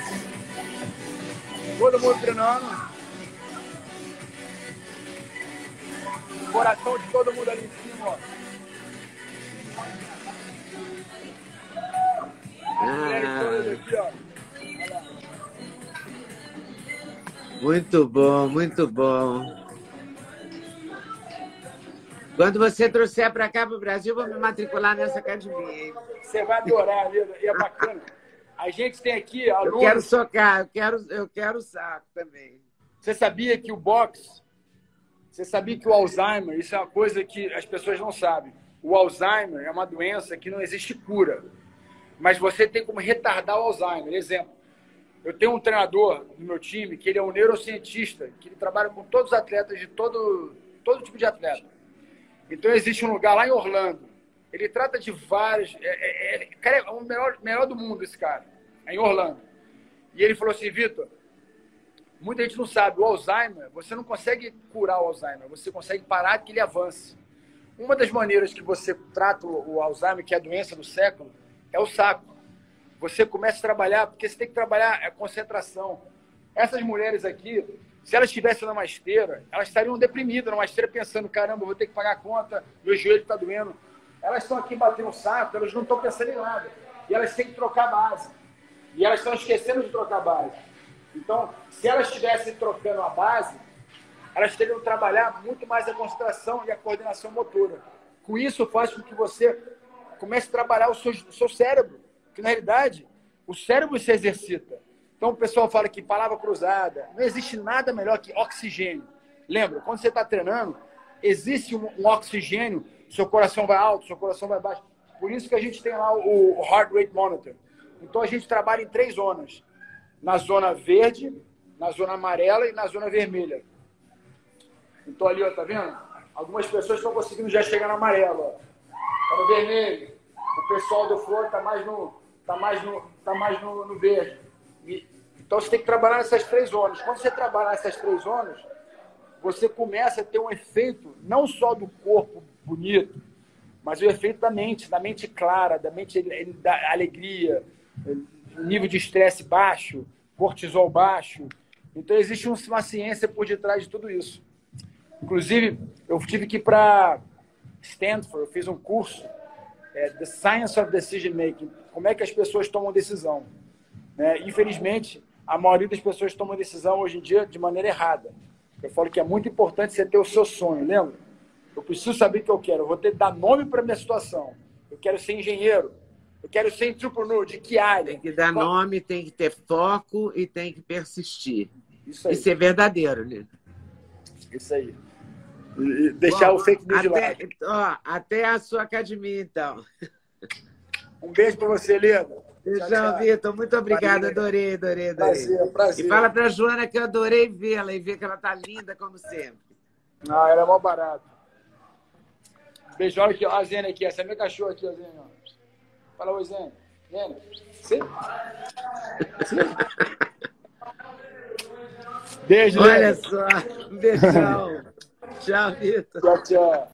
Todo mundo treinando. Coração de todo mundo ali em cima, ó. Ah, Aqui, ó. muito bom, muito bom. Quando você trouxer para cá, para o Brasil, vou me matricular nessa academia, hein? Você vai adorar, Lida. E é bacana. A gente tem aqui alunos... Eu quero socar, eu quero, eu quero saco também. Você sabia que o boxe... Você sabia que o Alzheimer, isso é uma coisa que as pessoas não sabem. O Alzheimer é uma doença que não existe cura. Mas você tem como retardar o Alzheimer. Exemplo, eu tenho um treinador no meu time que ele é um neurocientista, que ele trabalha com todos os atletas de todo, todo tipo de atleta. Então existe um lugar lá em Orlando. Ele trata de vários... É, é, é, cara, é o melhor, melhor do mundo esse cara. É em Orlando. E ele falou assim, Vitor, muita gente não sabe, o Alzheimer, você não consegue curar o Alzheimer, você consegue parar que ele avance. Uma das maneiras que você trata o Alzheimer, que é a doença do século, é o saco. Você começa a trabalhar, porque você tem que trabalhar a concentração. Essas mulheres aqui, se elas estivessem numa esteira, elas estariam deprimidas numa esteira, pensando, caramba, vou ter que pagar a conta, meu joelho está doendo. Elas estão aqui batendo o saco, elas não estão pensando em nada. E elas têm que trocar a base. E elas estão esquecendo de trocar a base. Então, se elas estivessem trocando a base, elas teriam que trabalhar muito mais a concentração e a coordenação motora. Com isso, faz com que você comece a trabalhar o seu, o seu cérebro, que, na realidade, o cérebro se exercita. Então, o pessoal fala que palavra cruzada, não existe nada melhor que oxigênio. Lembra, quando você está treinando, existe um, um oxigênio, seu coração vai alto, seu coração vai baixo. Por isso que a gente tem lá o, o Heart Rate Monitor. Então, a gente trabalha em três zonas. Na zona verde, na zona amarela e na zona vermelha. Então ali, ó, tá vendo? Algumas pessoas estão conseguindo já chegar na amarela, ó. Tá no vermelho. O pessoal do flor tá mais no, tá mais no, tá mais no, no verde. E, então você tem que trabalhar nessas três zonas. Quando você trabalhar nessas três zonas, você começa a ter um efeito não só do corpo bonito, mas o efeito da mente, da mente clara, da mente da alegria, nível de estresse baixo, cortisol baixo. Então, existe uma ciência por detrás de tudo isso. Inclusive, eu tive que ir para Stanford, eu fiz um curso, é, The Science of Decision Making, como é que as pessoas tomam decisão. Né? Infelizmente, a maioria das pessoas tomam decisão hoje em dia de maneira errada. Eu falo que é muito importante você ter o seu sonho, lembra? Eu preciso saber o que eu quero, eu vou ter que dar nome para a minha situação. Eu quero ser engenheiro, eu quero ser entrepreneur, de que área? Tem que dar Qual... nome, tem que ter foco e tem que persistir. Isso aí. E ser verdadeiro, né? Isso aí. E deixar Bom, o fake news até, de lado. Ó, até a sua academia, então. Um beijo para você, Leda. Beijão, Vitor. Muito obrigada. Adorei, adorei, adorei. Prazer, prazer. E fala para a Joana que eu adorei vê-la e ver que ela está linda, como sempre. Ah, ela é mó barato. Beijo, olha aqui, ó, a Zênia aqui. Essa é minha cachorra aqui, a Zênia. Fala, oi, Zênia. Zênia. Sim? Sim? Beijo, Olha Zênia. só. Um beijão. Tchau, Vitor. Tchau, tchau.